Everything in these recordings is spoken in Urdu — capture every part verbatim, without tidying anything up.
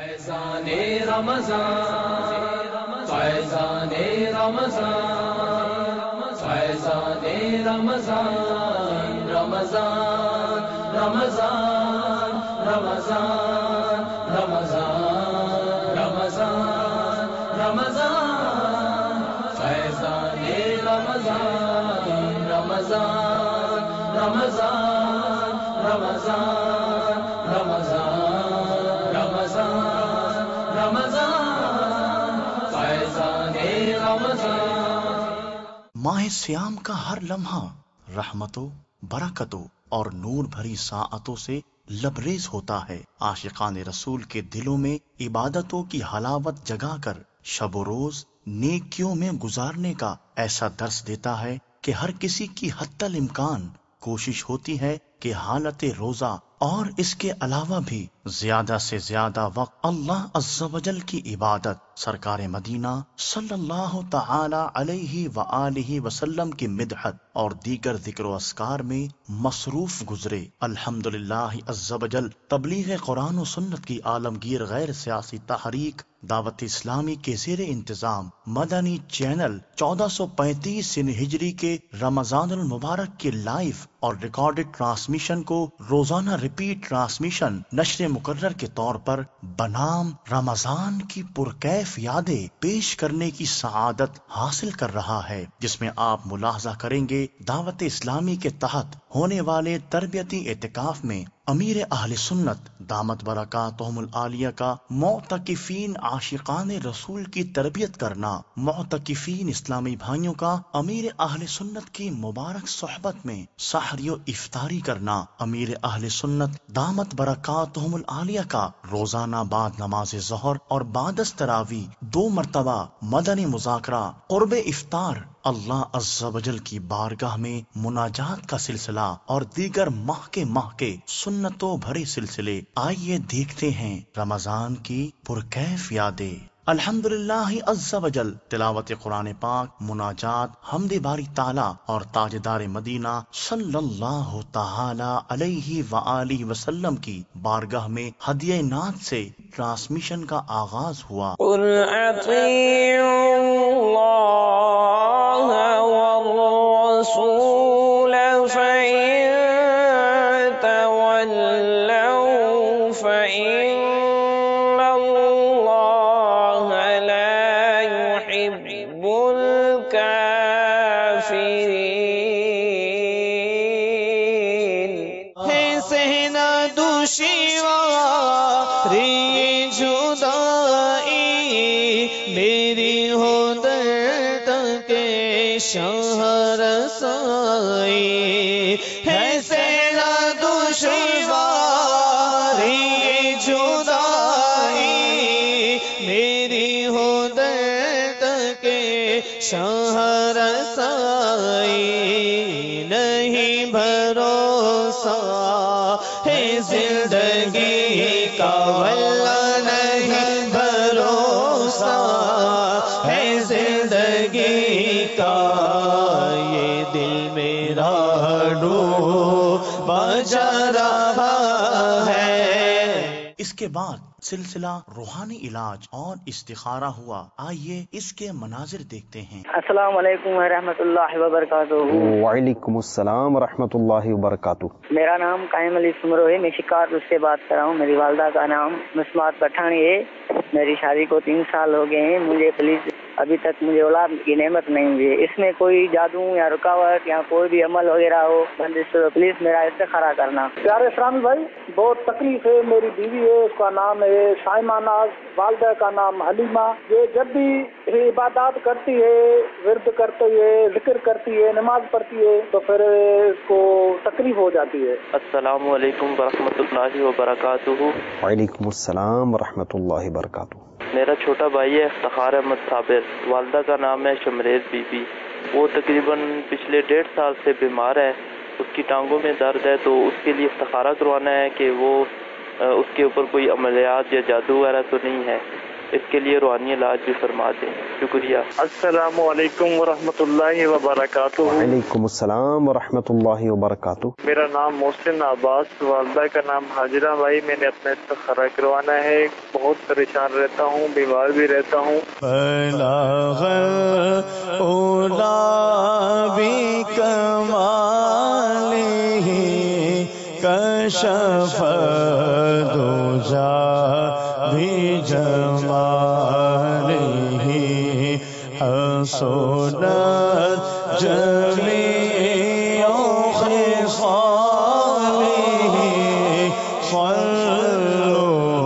فیضان رمضان فیضان رمضان فیضان رمضان رمضان رمضان رمضان رمضان رمضان رمضان فیضان رمضان رمضان رمضان رمضان رمضان رمضان رمضان فیضان رمضان۔ ماہ سیام کا ہر لمحہ رحمتوں، برکتوں اور نور بھری ساعتوں سے لبریز ہوتا ہے۔ عاشقان رسول کے دلوں میں عبادتوں کی حلاوت جگا کر شب و روز نیکیوں میں گزارنے کا ایسا درس دیتا ہے کہ ہر کسی کی حتی الامکان کوشش ہوتی ہے کہ حالت روزہ اور اس کے علاوہ بھی زیادہ سے زیادہ وقت اللہ عز و جل کی عبادت، سرکار مدینہ صلی اللہ تعالی علیہ وآلہ وسلم کی مدحت اور دیگر ذکر و اذکار میں مصروف گزرے۔ الحمدللہ عز و جل تبلیغ قرآن و سنت کی عالمگیر غیر سیاسی تحریک دعوت اسلامی کے زیر انتظام مدنی چینل چودہ سو پینتیس سن ہجری کے رمضان المبارک کے لائیو اور ریکارڈڈ ٹرانسمیشن کو روزانہ ریپیٹ ٹرانسمیشن نشر مقرر کے طور پر بنام رمضان کی پرکیف یادیں پیش کرنے کی سعادت حاصل کر رہا ہے، جس میں آپ ملاحظہ کریں گے دعوت اسلامی کے تحت ہونے والے تربیتی اعتکاف میں امیر اہل سنت دامت برکاتہم العالیہ کا معتکفین عاشقان رسول کی تربیت کرنا، معتکفین اسلامی بھائیوں کا امیر اہل سنت کی مبارک صحبت میں سحری و افطاری کرنا، امیر اہل سنت دامت برکاتہم العالیہ کا روزانہ بعد نماز ظہر اور بعد از تراویح دو مرتبہ مدنی مذاکرہ قرب افطار، اللہ عز و جل کی بارگاہ میں مناجات کا سلسلہ اور دیگر ماہ کے ماہ کے سنتوں بھرے سلسلے۔ آئیے دیکھتے ہیں رمضان کی پرکیف یادیں۔ الحمدللہ عز و جل تلاوت قرآن پاک، مناجات، حمد باری تعالی اور تاجدار مدینہ صلی اللہ تعالی علیہ وآلہ وسلم کی بارگاہ میں ہدیہ نعت سے ٹرانسمیشن کا آغاز ہوا۔ قل اطیعوا اللہ والرسول فإن تولوا فإن اللہ لا يحب الکافرین۔ ہے سہنا دشواری جدائی میری ہو درد کے شہر سائی، ہے سہنا دشواری جدائی میری ہو درد کے شہر سائی، نہیں بھروسہ ہے زندگی کا واللہ نہیں بھروسہ ہے زندگی کا، یہ دل میرا ڈوبا جا رہا ہے۔ اس کے بعد سلسلہ روحانی علاج اور استخارہ ہوا۔ آئیے اس کے مناظر دیکھتے ہیں۔ السلام علیکم ورحمۃ اللہ وبرکاتہ۔ وعلیکم السلام ورحمۃ اللہ وبرکاتہ۔ میرا نام قائم علی سمرو ہے، میں شکارپور سے بات کر رہا ہوں۔ میری والدہ کا نام مسمات پٹھانی ہے۔ میری شادی کو تین سال ہو گئے ہیں۔ مجھے پلیز ابھی تک مجھے اولاد کی نعمت نہیں ہوئی ہے، اس میں کوئی جادو یا رکاوٹ یا کوئی بھی عمل وغیرہ ہو بندش تو پلیز میرا استخارہ کرنا۔ پیارے فرانی بھائی، بہت تکلیف ہے۔ میری بیوی ہے، اس کا نام ہے شائمہ ناز، والدہ کا نام حلیمہ۔ یہ جب بھی عبادات کرتی ہے، ورد کرتی ہے، ذکر کرتی ہے، نماز پڑھتی ہے تو پھر اس کو تکلیف ہو جاتی ہے۔ السلام علیکم ورحمۃ اللہ وبرکاتہ۔ وعلیکم السلام ورحمۃ اللہ وبرکاتہ۔ میرا چھوٹا بھائی ہے افتخار احمد صابر، والدہ کا نام ہے شمریز بی بی۔ وہ تقریباً پچھلے ڈیڑھ سال سے بیمار ہے، اس کی ٹانگوں میں درد ہے، تو اس کے لیے استخارہ کروانا ہے کہ وہ اس کے اوپر کوئی عملیات یا جادو وغیرہ تو نہیں ہے۔ اس کے لیے روحانی علاج بھی فرما دیں. شکریہ. السلام علیکم ورحمۃ اللہ وبرکاتہ. وعلیکم السلام ورحمۃ اللہ وبرکاتہ. میرا نام محسن عباس، والدہ کا نام حاجرہ. بھائی میں نے اپنا استخارہ کروانا ہے، بہت پریشان رہتا ہوں، بیمار بھی رہتا ہوں. بلاغ اولا بھی کمالہ کشف دوجا بھی جمالہ حسنت جمیع خصالہ صلوا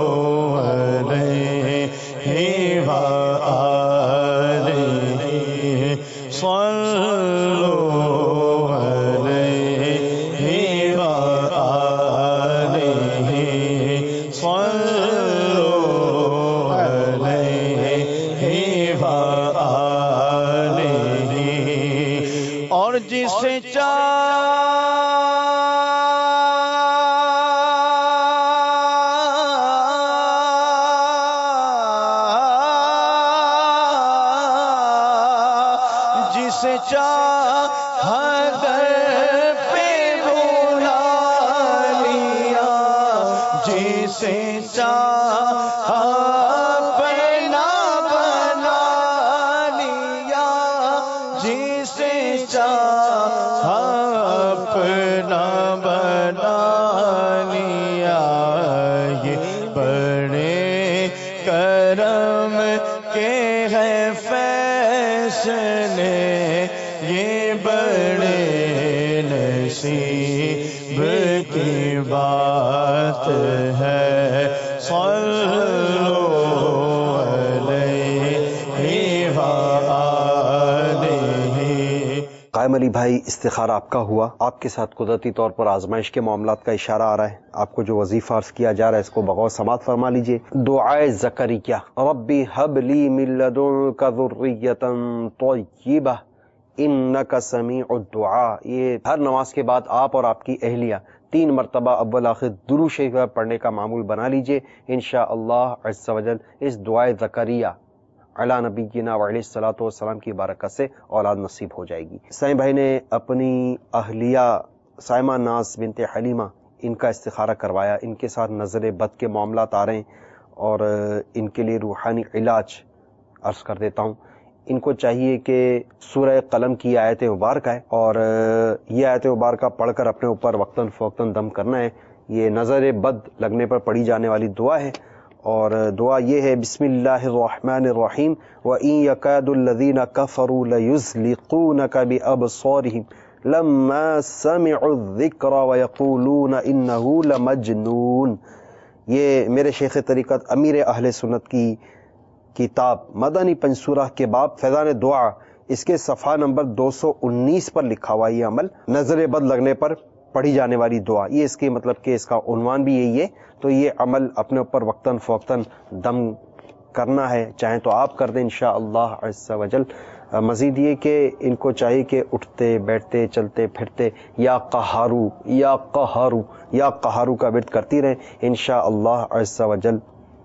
علیہ وآلہ صلوا علیہ وآلہ صلوا علیہ وآلہ. اور جسے جسے چاہ در پہ بلا لیا، جسے چاہ اپنا بنا لیا، جسے چاہ اپنا بنا لیا. یہ بڑے کرم کے ہے فیصلے، یہ بڑے نصیب کی بات ہے. صلوا علیہ وآلہ. قائم علی بھائی، استخارہ آپ کا ہوا. آپ کے ساتھ قدرتی طور پر آزمائش کے معاملات کا اشارہ آ رہا ہے. آپ کو جو وظیفہ عرض کیا جا رہا ہے اس کو بغور سماعت فرما لیجئے. دعائے زکریہ، ربی حب لی من لدنک ذریۃ طیبہ انک سمیع الدعاء. یہ ہر نماز کے بعد آپ اور آپ کی اہلیہ تین مرتبہ اول آخر درود شریف پڑھنے کا معمول بنا لیجئے. انشاءاللہ عز و جل اس دعائے زکریہ علی نبینا وعلیہ الصلوۃ والسلام کی برکت سے اولاد نصیب ہو جائے گی. سائیں بھائی نے اپنی اہلیہ سائمہ ناز بنت حلیمہ ان کا استخارہ کروایا. ان کے ساتھ نظر بد کے معاملات آ رہے ہیں اور ان کے لیے روحانی علاج عرض کر دیتا ہوں. ان کو چاہیے کہ سورہ قلم کی آیت مبارکہ ہے اور یہ آیت مبارکہ پڑھ کر اپنے اوپر وقتاً فوقتاً دم کرنا ہے. یہ نظر بد لگنے پر پڑھی جانے والی دعا ہے اور دعا یہ ہے، بسم اللہ الرحمن الرحیم وَإِن يَكَادُ الَّذِينَ كَفَرُوا لَيُزْلِقُونَكَ بِأَبْصَارِهِمْ لَمَّا سَمِعُوا الذِّكْرَ وَيَقُولُونَ إِنَّهُ لَمَجْنُونَ. یہ میرے شیخ طریقت امیر اہل سنت کی کتاب مدنی پنسورہ کے باب فیضان دعا، اس کے صفحہ نمبر دو سو انیس پر لکھا ہوا یہ عمل نظر بد لگنے پر پڑھی جانے والی دعا. یہ اس کی مطلب کہ اس کا عنوان بھی یہی ہے. تو یہ عمل اپنے اوپر وقتاً فوقتاً دم کرنا ہے، چاہیں تو آپ کر دیں انشاءاللہ عز و جل. مزید یہ کہ ان کو چاہیے کہ اٹھتے بیٹھتے چلتے پھرتے یا قہارو یا قہارو یا قہارو کا ورد کرتی رہیں. انشاءاللہ عز و جل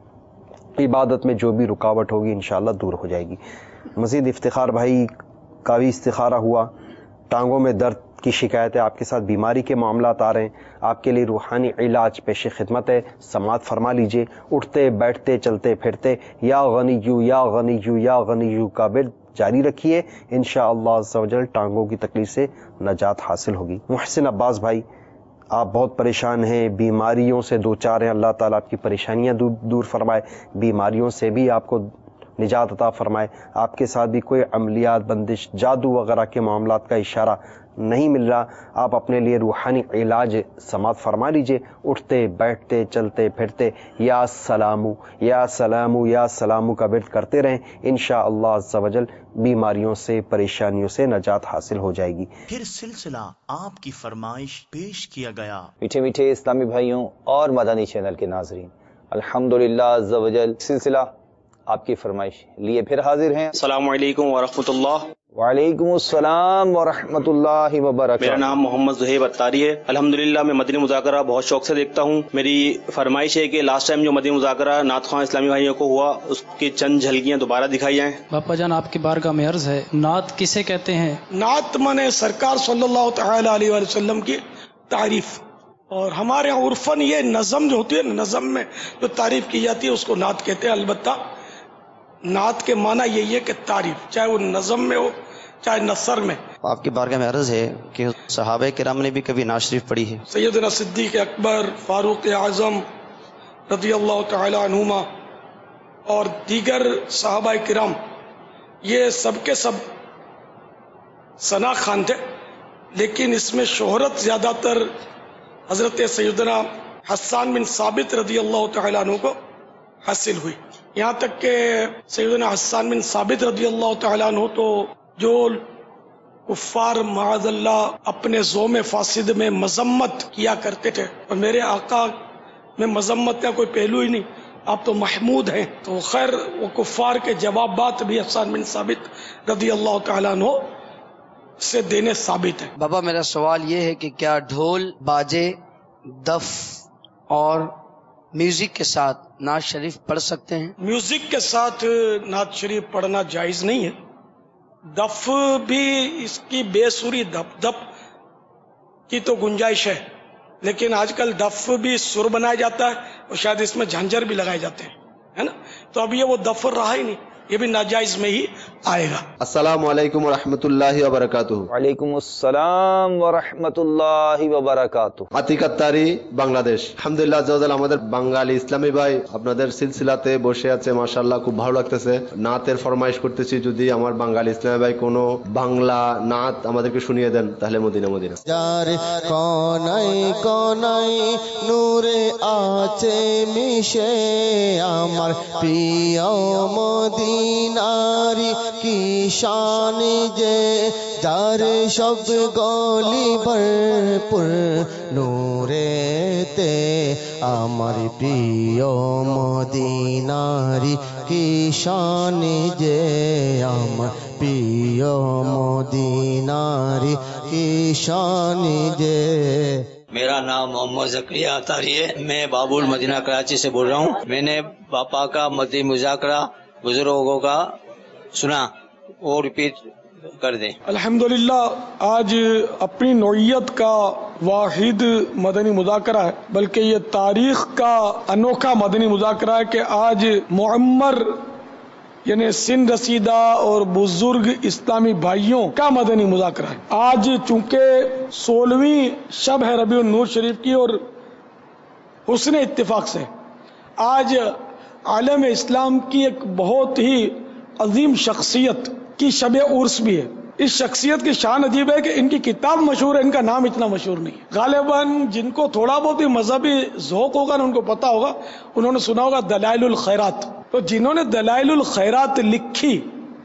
عبادت میں جو بھی رکاوٹ ہوگی انشاءاللہ دور ہو جائے گی. مزید افتخار بھائی کا بھی استخارہ ہوا. ٹانگوں میں درد کی شکایت ہے، آپ کے ساتھ بیماری کے معاملات آ رہے ہیں، آپ کے لیے روحانی علاج پیش خدمت ہے، سماعت فرما لیجئے. اٹھتے بیٹھتے چلتے پھرتے یا غنیو یا غنیو یا غنیو کا ورد جاری رکھیے. انشاءاللہ عز و جل ٹانگوں کی تکلیف سے نجات حاصل ہوگی. محسن عباس بھائی، آپ بہت پریشان ہیں، بیماریوں سے دوچار ہیں. اللہ تعالیٰ آپ کی پریشانیاں دور فرمائے، بیماریوں سے بھی آپ کو نجات عطا فرمائے. آپ کے ساتھ بھی کوئی عملیات، بندش، جادو وغیرہ کے معاملات کا اشارہ نہیں مل رہا. آپ اپنے لیے روحانی علاج سماعت فرما لیجئے. اٹھتے بیٹھتے چلتے پھرتے یا سلامو یا سلامو یا سلامو کا ورد کرتے رہیں. انشاءاللہ عز و جل بیماریوں سے پریشانیوں سے نجات حاصل ہو جائے گی. پھر سلسلہ آپ کی فرمائش پیش کیا گیا. میٹھے میٹھے اسلامی بھائیوں اور مدنی چینل کے ناظرین، الحمدللہ عز و جل سلسلہ آپ کی فرمائش لیے پھر حاضر ہیں۔ السلام علیکم ورحمۃ اللہ۔ وعلیکم السلام ورحمۃ اللہ وبرکاتہ۔ میرا نام محمد زہیب اتاری ہے۔ الحمدللہ میں مدنی مذاکرہ بہت شوق سے دیکھتا ہوں۔ میری فرمائش ہے کہ لاسٹ ٹائم جو مدنی مذاکرہ نعت خواں اسلامی بھائیوں کو ہوا اس کی چند جھلکیاں دوبارہ دکھائی جائیں۔ باپا جان آپ کی بارگاہ میں عرض ہے، نعت کسے کہتے ہیں؟ نعت مانے سرکار صلی اللہ تعالی علیہ وآلہ وسلم کی تعریف، اور ہمارے یہاں عرفاً یہ نظم جو ہوتی ہے، نظم میں جو تعریف کی جاتی ہے اس کو نعت کہتے ہیں۔ البتہ نعت کے معنی یہی ہے کہ تعریف، چاہے وہ نظم میں ہو چاہے نثر میں۔ آپ کی بارگاہ میں عرض ہے کہ صحابہ کرام نے بھی کبھی نعت شریف پڑھی ہے؟ سیدنا صدیق اکبر، فاروق اعظم رضی اللہ تعالی عنہما اور دیگر صحابہ کرام، یہ سب کے سب ثنا خوان تھے، لیکن اس میں شہرت زیادہ تر حضرت سیدنا حسان بن ثابت رضی اللہ تعالی عنہ کو حاصل ہوئی، یہاں تک کہ سیدنا حسان بن ثابت رضی اللہ تعالی عنہ تو جو کفار معاذ اللہ اپنے زوم فاسد میں مذمت کیا کرتے تھے، اور میرے آقا میں مذمت کا کوئی پہلو ہی نہیں، آپ تو محمود ہیں، تو خیر وہ کفار کے جوابات بھی حسان بن ثابت رضی اللہ تعالیٰ عنہ سے دینے ثابت ہیں۔ بابا میرا سوال یہ ہے کہ کیا ڈھول، باجے، دف اور میوزک کے ساتھ نعت شریف پڑھ سکتے ہیں؟ میوزک کے ساتھ نعت شریف پڑھنا جائز نہیں ہے۔ دف بھی اس کی بے سری دپ دپ کی تو گنجائش ہے، لیکن آج کل دف بھی سر بنایا جاتا ہے اور شاید اس میں جھنجر بھی لگائے جاتے ہیں، ہے نا، تو اب یہ وہ دف رہا ہی نہیں، یہ بھی ناجائز میں ہی آئے گا۔ السلام علیکم ورحمۃ اللہ وبرکاتہ۔ وعلیکم السلام ورحمۃ اللہ وبرکاتہ۔ আতিক আত্তারি বাংলাদেশ। আলহামদুলিল্লাহ আজ্জাওয়াজাল আমাদের বাঙালি ইসলামী ভাই আপনাদের সিলসিলাতে বসে আছে, মাশাআল্লাহ খুব ভালো লাগতেছে। নাতের ফরমাইশ করতেছি, যদি আমার বাঙালি ইসলামী ভাই কোনো বাংলা নাত আমাদেরকে শুনিয়ে দেন তাহলে মদিনা মদিনা। যার কোনায় কোনায় নূরে আছে মিশে আমার প্রিয় মদিনারি কি শান যে, যার সব গলি ভরপুর নূরেতে আমার প্রিয় মদিনারি কি শান যে, আমার প্রিয় মদিনারি কি শান যে। میرا نام محمد زکریا اتاری ہے، میں بابول مدینہ کراچی سے بول رہا ہوں۔ میں نے باپا کا مدنی مذاکرہ بزرگوں کا سنا، وہ ریپیٹ کر دیں۔ الحمدللہ آج اپنی نوعیت کا واحد مدنی مذاکرہ ہے، بلکہ یہ تاریخ کا انوکھا مدنی مذاکرہ ہے کہ آج معمر یعنی سن رسیدہ اور بزرگ اسلامی بھائیوں کا مدنی مذاکرہ ہے۔ آج چونکہ سولہویں شب ہے ربیع النور شریف کی، اور حسن اتفاق سے آج عالم اسلام کی ایک بہت ہی عظیم شخصیت کی شب عرس بھی ہے۔ اس شخصیت کی شان عجیب ہے کہ ان کی کتاب مشہور ہے، ان کا نام اتنا مشہور نہیں ہے۔ غالباً جن کو تھوڑا بہت ہی مذہبی ذوق ہوگا نا ان کو پتا ہوگا، انہوں نے سنا ہوگا دلائل الخیرات۔ تو جنہوں نے دلائل الخیرات لکھی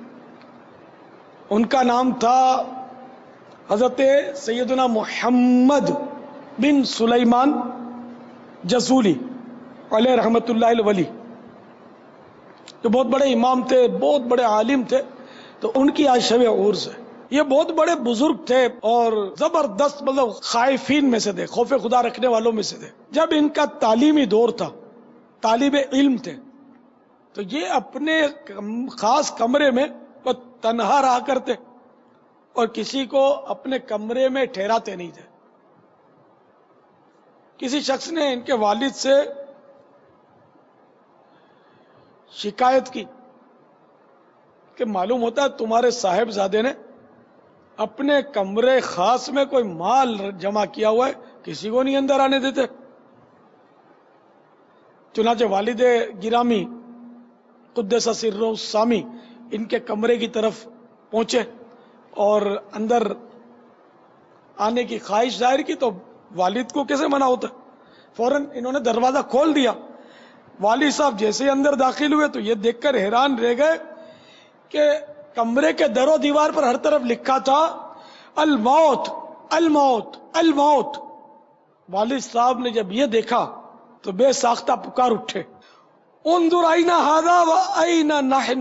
ان کا نام تھا حضرت سیدنا محمد بن سلیمان جزولی علیہ رحمت اللہ الولی، جو بہت بڑے امام تھے، بہت بڑے عالم تھے، تو ان کی آج شب عرس ہے۔ یہ بہت بڑے بزرگ تھے اور زبردست مطلب خائفین میں سے تھے، خوف خدا رکھنے والوں میں سے تھے۔ جب ان کا تعلیمی دور تھا، طالب علم تھے، تو یہ اپنے خاص کمرے میں تنہا رہا کرتے اور کسی کو اپنے کمرے میں ٹھہراتے نہیں تھے۔ کسی شخص نے ان کے والد سے شکایت کی کہ معلوم ہوتا ہے تمہارے صاحبزادے نے اپنے کمرے خاص میں کوئی مال جمع کیا ہوا ہے، کسی کو نہیں اندر آنے دیتے۔ چنانچہ والد گرامی قدس سرہ السامی ان کے کمرے کی طرف پہنچے اور اندر آنے کی خواہش ظاہر کی، تو والد کو کیسے منع ہوتا؟ فوراً انہوں نے دروازہ کھول دیا۔ والد صاحب جیسے ہی اندر داخل ہوئے تو یہ دیکھ کر حیران رہ گئے کہ کمرے کے در و دیوار پر ہر طرف لکھا تھا الموت الموت الموت۔ والد صاحب نے جب یہ دیکھا تو بے ساختہ پکار اٹھے، انظر اینا ھذا و اینا نحن،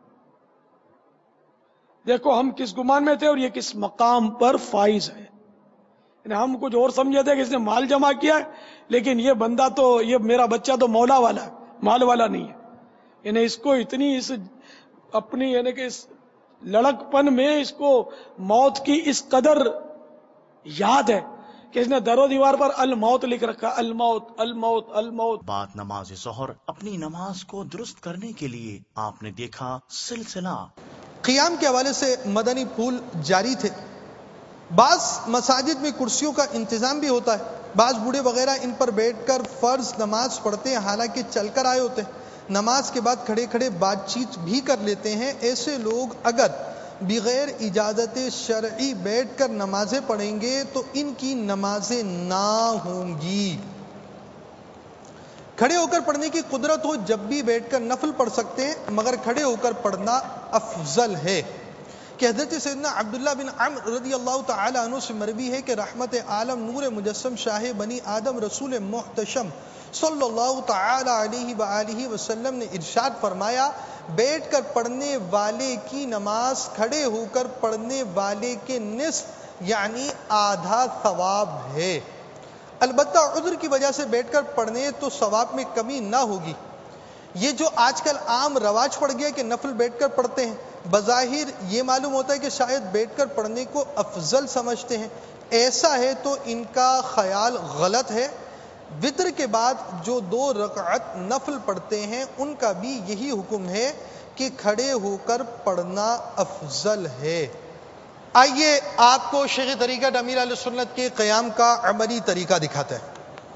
دیکھو ہم کس گمان میں تھے اور یہ کس مقام پر فائز ہے. یعنی ہم کچھ اور سمجھے تھے کہ اس نے مال جمع کیا ہے، لیکن یہ بندہ تو، یہ میرا بچہ تو مولا والا ہے، مال والا نہیں ہے. یعنی اس کو اتنی اس اپنی یعنی کہ اس لڑک پن میں اس کو موت کی اس قدر یاد ہے کہ اس نے در و دیوار پر الموت لکھ رکھا، الموت الموت الموت. بعد نماز ظہر اپنی نماز کو درست کرنے کے لیے آپ نے دیکھا سلسلہ قیام کے حوالے سے مدنی پھول جاری تھے. بعض مساجد میں کرسیوں کا انتظام بھی ہوتا ہے، بعض بوڑھے وغیرہ ان پر بیٹھ کر فرض نماز پڑھتے ہیں، حالانکہ چل کر آئے ہوتے ہیں. نماز کے بعد کھڑے کھڑے بات چیت بھی کر لیتے ہیں. ایسے لوگ اگر بغیر اجازت شرعی بیٹھ کر نمازیں پڑھیں گے تو ان کی نمازیں نہ ہوں گی. کھڑے ہو کر پڑھنے کی قدرت ہو جب بھی بیٹھ کر نفل پڑھ سکتے ہیں، مگر کھڑے ہو کر پڑھنا افضل ہے. کہ حضرت سیدنا عبداللہ بن عمرو رضی اللہ تعالی عنہ سے مروی ہے کہ رحمت عالم نور مجسم شاہ بنی آدم رسول محتشم صلی اللہ تعالی علیہ وآلہ وسلم نے ارشاد فرمایا، بیٹھ کر پڑھنے والے کی نماز کھڑے ہو کر پڑھنے والے کے نصف یعنی آدھا ثواب ہے. البتہ عذر کی وجہ سے بیٹھ کر پڑھنے تو ثواب میں کمی نہ ہوگی. یہ جو آج کل عام رواج پڑ گیا کہ نفل بیٹھ کر پڑھتے ہیں، بظاہر یہ معلوم ہوتا ہے کہ شاید بیٹھ کر پڑھنے کو افضل سمجھتے ہیں. ایسا ہے تو ان کا خیال غلط ہے. وتر کے بعد جو دو رکعت نفل پڑھتے ہیں ان کا بھی یہی حکم ہے کہ کھڑے ہو کر پڑھنا افضل ہے. آئیے آپ کو شیخ طریقت امیر اہل سنت کے قیام کا عملی طریقہ دکھاتا ہے.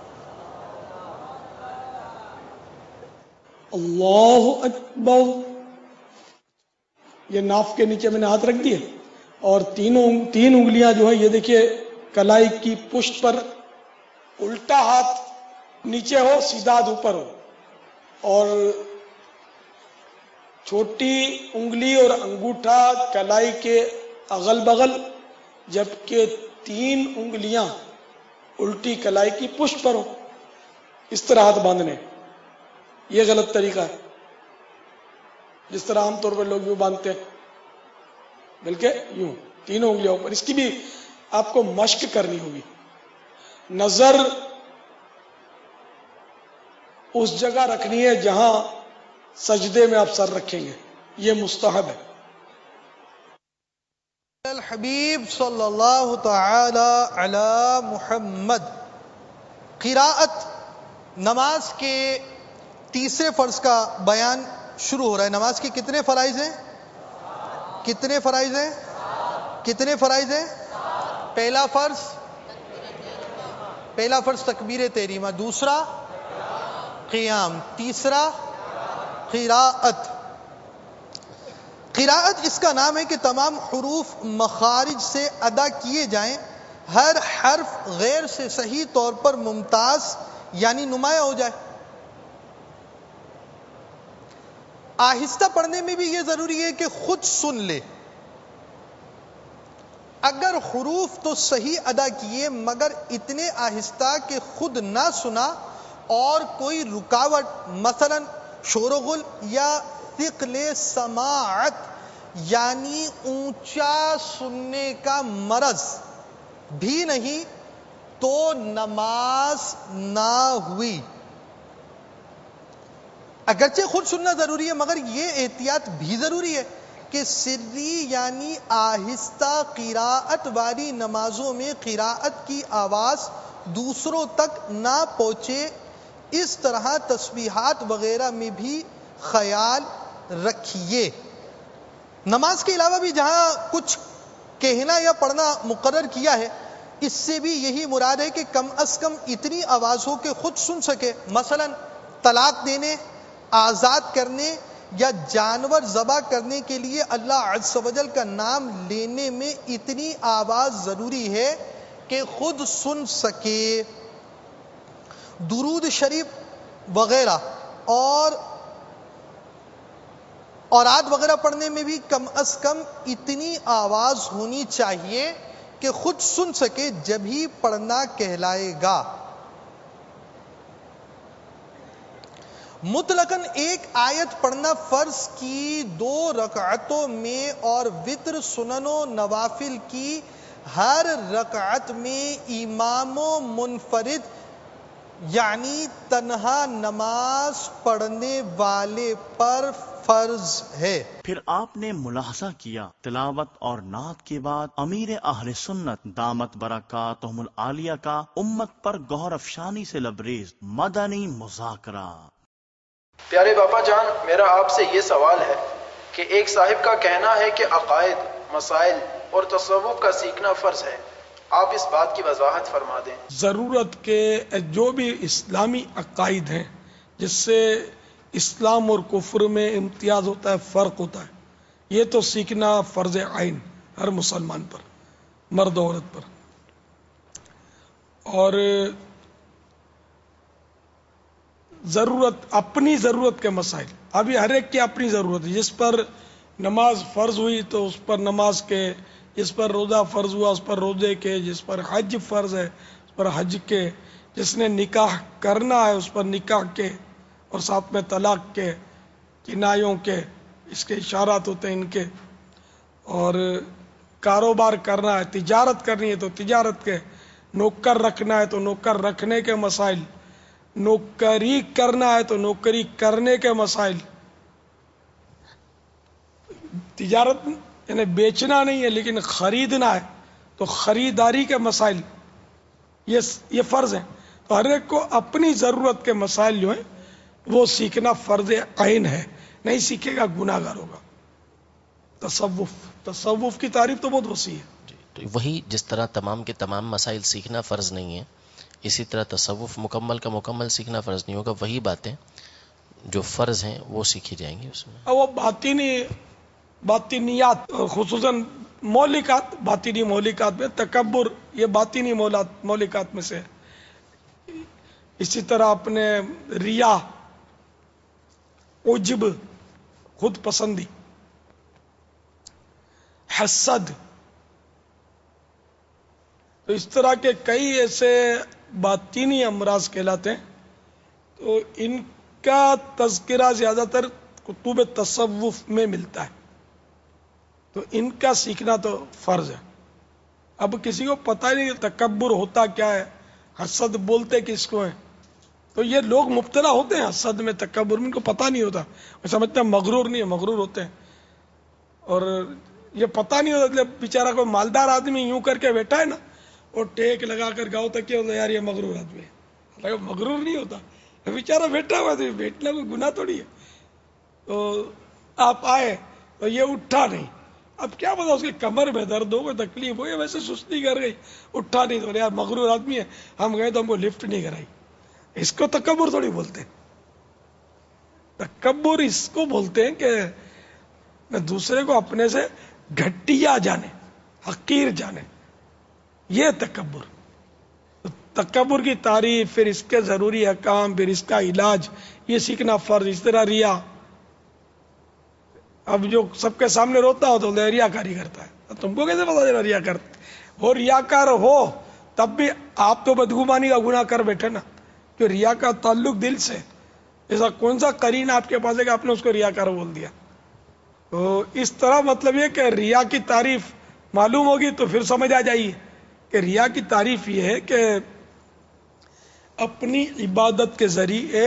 اللہ اکبر. یہ ناف کے نیچے میں نے ہاتھ رکھ دیے اور تینوں تین انگلیاں جو ہے یہ دیکھیے کلائی کی پشت پر، الٹا ہاتھ نیچے ہو، سیدھا ہاتھ اوپر ہو، اور چھوٹی انگلی اور انگوٹھا کلائی کے اغل بغل، جبکہ تین انگلیاں الٹی کلائی کی پشت پر ہو. اس طرح ہاتھ باندھنے. یہ غلط طریقہ ہے جس طرح عام طور پر لوگ یوں باندھتے ہیں، بلکہ یوں تینوں انگلیاں اوپر. اس کی بھی آپ کو مشق کرنی ہوگی. نظر اس جگہ رکھنی ہے جہاں سجدے میں آپ سر رکھیں گے، یہ مستحب ہے. الحبیب صلی اللہ تعالی علی محمد. قراءت نماز کے تیسرے فرض کا بیان شروع ہو رہا ہے. نماز کے کتنے فرائض ہیں؟ کتنے فرائض ہیں؟ کتنے فرائض ہیں؟ پہلا فرض پہلا فرض تکبیر تحریمہ، دوسرا قیام، تیسرا قراءت. قراءت اس کا نام ہے کہ تمام حروف مخارج سے ادا کیے جائیں، ہر حرف غیر سے صحیح طور پر ممتاز یعنی نمایاں ہو جائے. آہستہ پڑھنے میں بھی یہ ضروری ہے کہ خود سن لے. اگر حروف تو صحیح ادا کیے مگر اتنے آہستہ کہ خود نہ سنا اور کوئی رکاوٹ مثلا شور و غل یا ثقل سماعت یعنی اونچا سننے کا مرض بھی نہیں تو نماز نہ ہوئی. اگرچہ خود سننا ضروری ہے مگر یہ احتیاط بھی ضروری ہے کہ سری یعنی آہستہ قراءت والی نمازوں میں قراءت کی آواز دوسروں تک نہ پہنچے. اس طرح تسبیحات وغیرہ میں بھی خیال رکھیے. نماز کے علاوہ بھی جہاں کچھ کہنا یا پڑھنا مقرر کیا ہے اس سے بھی یہی مراد ہے کہ کم از کم اتنی آواز ہو کہ خود سن سکے. مثلا طلاق دینے، آزاد کرنے یا جانور ذبح کرنے کے لیے اللہ عز و جل کا نام لینے میں اتنی آواز ضروری ہے کہ خود سن سکے. درود شریف وغیرہ اور اوراد وغیرہ پڑھنے میں بھی کم از کم اتنی آواز ہونی چاہیے کہ خود سن سکے، جب ہی پڑھنا کہلائے گا. مطلقاً ایک آیت پڑھنا فرض کی دو رکعتوں میں اور وتر سنن و نوافل کی ہر رکعت میں امام و منفرد یعنی تنہا نماز پڑھنے والے پر فرض ہے۔ پھر آپ نے ملاحظہ کیا تلاوت اور نعت کے بعد امیر اہل سنت دامت برکاتہم العالیہ کا امت پر گہر افشانی سے لبریز مدنی مذاکرہ۔ پیارے باپا جان، میرا آپ سے یہ سوال ہے کہ ایک صاحب کا کہنا ہے کہ عقائد، مسائل اور تصوف کا سیکھنا فرض ہے، آپ اس بات کی وضاحت فرما دیں۔ ضرورت کے جو بھی اسلامی عقائد ہیں جس سے اسلام اور کفر میں امتیاز ہوتا ہے، فرق ہوتا ہے، یہ تو سیکھنا فرض عین ہر مسلمان پر، مرد و عورت پر۔ اور ضرورت، اپنی ضرورت کے مسائل، ابھی ہر ایک کی اپنی ضرورت ہے۔ جس پر نماز فرض ہوئی تو اس پر نماز کے، جس پر روزہ فرض ہوا اس پر روزے کے، جس پر حج فرض ہے اس پر حج کے، جس نے نکاح کرنا ہے اس پر نکاح کے، اور ساتھ میں طلاق کے، کنایوں کے، اس کے اشارات ہوتے ہیں ان کے، اور کاروبار کرنا ہے، تجارت کرنی ہے تو تجارت کے، نوکر رکھنا ہے تو نوکر رکھنے کے مسائل، نوکری کرنا ہے تو نوکری کرنے کے مسائل، تجارت یعنی بیچنا نہیں ہے لیکن خریدنا ہے تو خریداری کے مسائل، یہ یہ فرض ہیں۔ تو ہر ایک کو اپنی ضرورت کے مسائل جو ہیں وہ سیکھنا فرض عین ہے، نہیں سیکھے گا گناہ گار ہوگا۔ تصوف، تصوف کی تعریف تو بہت وسیع ہے۔ تو وہی جس طرح تمام کے تمام مسائل سیکھنا فرض نہیں ہے، اسی طرح تصوف مکمل کا مکمل سیکھنا فرض نہیں ہوگا، وہی باتیں جو فرض ہیں وہ سیکھی جائیں گی اس میں۔ وہ باطنی باطنیات، خصوصاً مولکات، باطنی مولکات میں تکبر یہ باطنی مولکات میں سے ہے۔ اسی طرح اپنے ریا، عجب، خود پسندی، حسد، تو اس طرح کے کئی ایسے باطنی امراض کہلاتے ہیں، تو ان کا تذکرہ زیادہ تر کتب تصوف میں ملتا ہے، تو ان کا سیکھنا تو فرض ہے۔ اب کسی کو پتہ ہی نہیں تکبر ہوتا کیا ہے، حسد بولتے کس کو ہیں، تو یہ لوگ مبتلا ہوتے ہیں حسد میں، تکبر میں، ان کو پتہ نہیں ہوتا، وہ سمجھتے ہیں مغرور نہیں ہے، مغرور ہوتے ہیں، اور یہ پتہ نہیں ہوتا، بیچارہ کوئی مالدار آدمی یوں کر کے بیٹھا ہے نا، اور ٹیک لگا کر گاؤں تک کیا ہوتا ہے، یار یہ مغرور آدمی ہے، مغرور نہیں ہوتا، بیچارہ بیٹھا ہوا ہے، بیٹھنا کوئی گناہ تھوڑی ہے۔ تو آپ آئے تو یہ اٹھا نہیں، اب کیا پتا اس کی کمر میں درد ہو، کوئی تکلیف ہو، یا ویسے سستی کر گئی، اٹھا نہیں، تو یار مغرور آدمی ہے، ہم گئے تو ہم کو لفٹ نہیں کرائی، اس کو تکبر تھوڑی بولتے ہیں۔ تکبر اس کو بولتے ہیں کہ دوسرے کو اپنے سے گھٹیا جانے، حقیر جانے، یہ تکبر۔ تکبر کی تعریف، پھر اس کے ضروری احکام، پھر اس کا علاج، یہ سیکھنا فرض۔ اس طرح ریا، اب جو سب کے سامنے روتا ہو تو ریا کاری کرتا ہے، تم کو کیسے پتا چلا ریا کرتا؟ وہ ریا کار ہو تب بھی آپ تو بدگمانی کا گناہ کر بیٹھے نا، کہ ریا کا تعلق دل سے، ایسا کون سا قرین آپ کے پاس ہے کہ آپ نے اس کو ریا کار بول دیا؟ تو اس طرح مطلب یہ کہ ریا کی تعریف معلوم ہوگی تو پھر سمجھ آ جائیے کہ ریا کی تعریف یہ ہے کہ اپنی عبادت کے ذریعے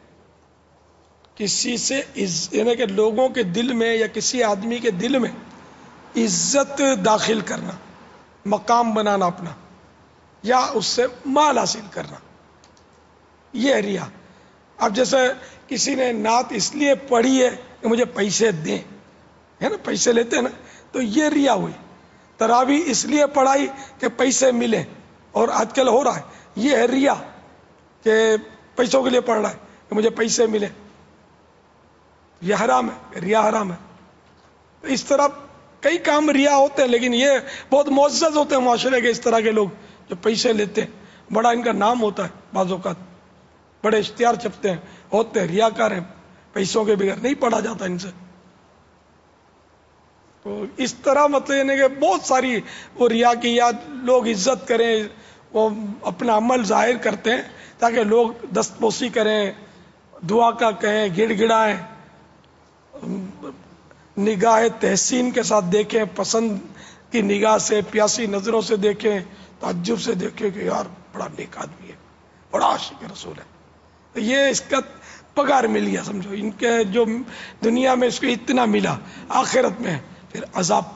کسی سے یعنی کہ لوگوں کے دل میں یا کسی آدمی کے دل میں عزت داخل کرنا، مقام بنانا اپنا، یا اس سے مال حاصل کرنا، یہ ریا۔ اب جیسے کسی نے نعت اس لیے پڑھی ہے کہ مجھے پیسے دیں، ہے نا، پیسے لیتے ہیں نا، تو یہ ریا ہوئی۔ تراویح اس لیے پڑھائی کہ پیسے ملیں، اور آج کل ہو رہا ہے یہ ہے ریا، کہ پیسوں کے لیے پڑھ رہا ہے کہ مجھے پیسے ملے، یہ حرام ہے، ریا حرام ہے۔ اس طرح کئی کام ریا ہوتے ہیں، لیکن یہ بہت معزز ہوتے ہیں معاشرے کے، اس طرح کے لوگ جو پیسے لیتے ہیں، بڑا ان کا نام ہوتا ہے، بعض اوقات بڑے اشتہار چھپتے ہیں، ہوتے ہیں ریاکار ہیں، پیسوں کے بغیر نہیں پڑھا جاتا ان سے۔ تو اس طرح مطلب یعنی کہ بہت ساری وہ ریا کی یاد، لوگ عزت کریں، وہ اپنا عمل ظاہر کرتے ہیں تاکہ لوگ دستبوسی کریں، दुआ का कहें, गिड़गिड़ाएं, निगाह तहसीन के साथ देखें, पसंद की निगाह से, प्यासी नजरों से देखें, ताज्जुब से देखें कि यार बड़ा नेक आदमी है, बड़ा आशिक रसूल है, तो ये इसका पगार मिल गया समझो। इनके जो दुनिया में इसको इतना मिला, आखिरत में फिर अजाब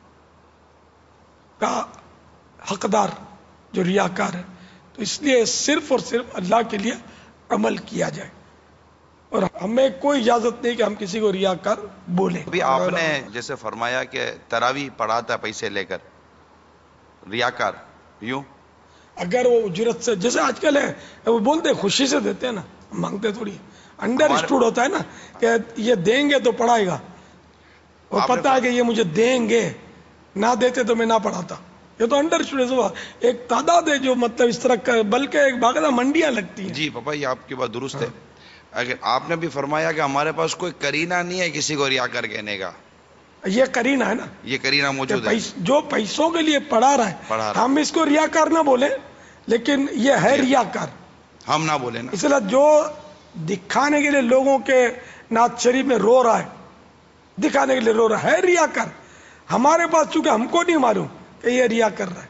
का हकदार जो रियाकार है। तो इसलिए सिर्फ और सिर्फ अल्लाह के लिए अमल किया जाए, और हमें कोई इजाजत नहीं कि हम किसी को रियाकार बोले। अभी आपने जैसे फरमाया कि तरावी पढ़ाता पैसे लेकर, रियाकार यूं अगर वो उजरत से, जैसे आजकल है वो बोलते खुशी से देते हैं ना, मांगते थोड़ी, अंडरस्टूड होता है ना कि ये देंगे तो पढ़ाएगा, और पता है कि ये मुझे देंगे, ना देते तो मैं ना पढ़ाता, ये तो अंडरस्टूड है। एक तादाद है जो मतलब इस तरह का, बल्कि एक बाकायदा मंडियां लगती हैं। जी पापा, ये आपकी बात दुरुस्त है। अगर आपने भी फरमाया कि हमारे पास कोई करीना नहीं है किसी को रियाकार कहने का, ये करीना है ना, ये करीना मौजूद है। पैस, जो पैसों के लिए पढ़ा रहा है, पढ़ा रहा हम इसको रियाकार ना बोले, लेकिन ये है रियाकार, हम ना बोले ना। इसलिए जो दिखाने के लिए लोगों के नात शरीफ में रो रहा है, दिखाने के लिए रो रहा है, रियाकार। हमारे पास चूंकि हमको नहीं मालूम कि ये रिया कर रहा है,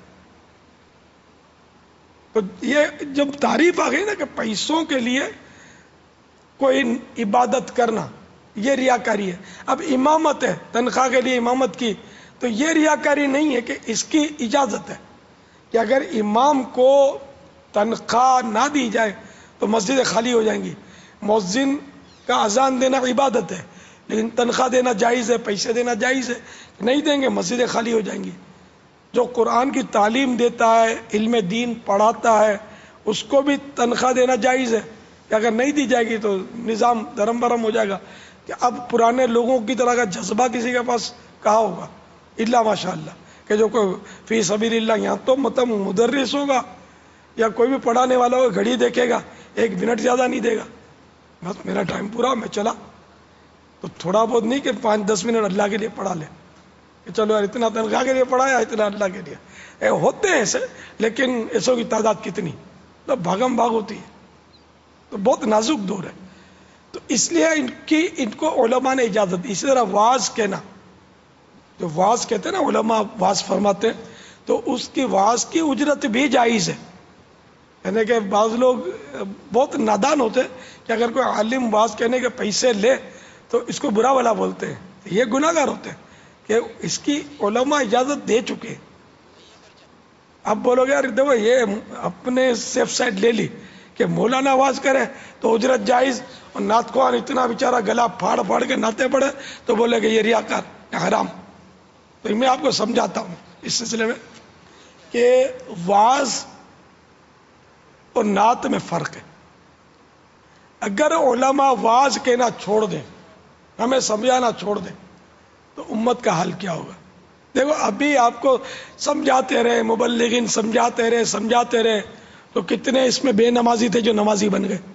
तो ये जब तारीफ आ गई ना कि पैसों के लिए कोई इबादत करना, ये रियाकारी है। अब इमामत है, तनख्वाह के लिए इमामत की, तो ये रियाकारी नहीं है कि इसकी इजाजत है कि अगर इमाम को तनख्वाह ना दी जाए तो मस्जिदें खाली हो जाएंगी। मुअज्जिन का अजान देना इबादत है, लेकिन तनख्वाह देना जायज़ है, पैसे देना जायज़ है, नहीं देंगे मस्जिदें खाली हो जाएंगी। जो कुरान की तालीम देता है, इल्म दीन पढ़ाता है, उसको भी तनख्वाह देना जायज़ है कि अगर नहीं दी जाएगी तो निज़ाम धर्म बरम हो जाएगा। कि अब पुराने लोगों की तरह का जज्बा किसी के पास कहाँ होगा, इल्ला माशाअल्लाह, कि जो कोई फी सबीलिल्लाह, यहाँ तो मतलब मुदर्रिस होगा या कोई भी पढ़ाने वाला होगा, घड़ी देखेगा, एक मिनट ज़्यादा नहीं देगा, बस मेरा टाइम पूरा, मैं चला। तो थोड़ा बहुत नहीं कि पाँच दस मिनट अल्लाह के लिए पढ़ा ले, कि चलो यार इतना तनख्वाह के लिए पढ़ाया, इतना अल्लाह के लिए। ए, होते हैं ऐसे, लेकिन ऐसों की तादाद कितनी, तो भागम भाग होती है, तो बहुत नाजुक दौर है। तो इसलिए इनकी इनको उलमा ने इजाज़त दी। इसी तरह वाज कहना, जो वाज कहते हैं ना, उलमा वाज फरमाते हैं, तो उसकी वाज की उजरत भी जायज़ है। यानी कि बाज़ लोग बहुत नादान होते हैं कि अगर कोई आलिम वाज कहने के पैसे ले तो इसको बुरा वाला बोलते हैं, ये गुनाहगार होते हैं कि इसकी उलमा इजाज़त दे चुके। अब बोलोगे यार देखो ये अपने सेफ साइड ले ली कि मौलाना आवाज करे तो उजरत जायज़, और नात ख्वान इतना बेचारा गला फाड़ फाड़ के नाते पड़े तो बोलेगे ये रियाकार, हराम। तो मैं आपको समझाता हूँ इस सिलसिले में कि वाज और नात में फर्क है। अगर उलमा वाज कहना छोड़ दें, हमें समझाना छोड़ दें, तो उम्मत का हाल क्या होगा। देखो अभी आपको समझाते रहे, मुबल्लिगीन समझाते रहे समझाते रहे तो कितने इसमें बेनमाजी थे जो नमाजी बन गए,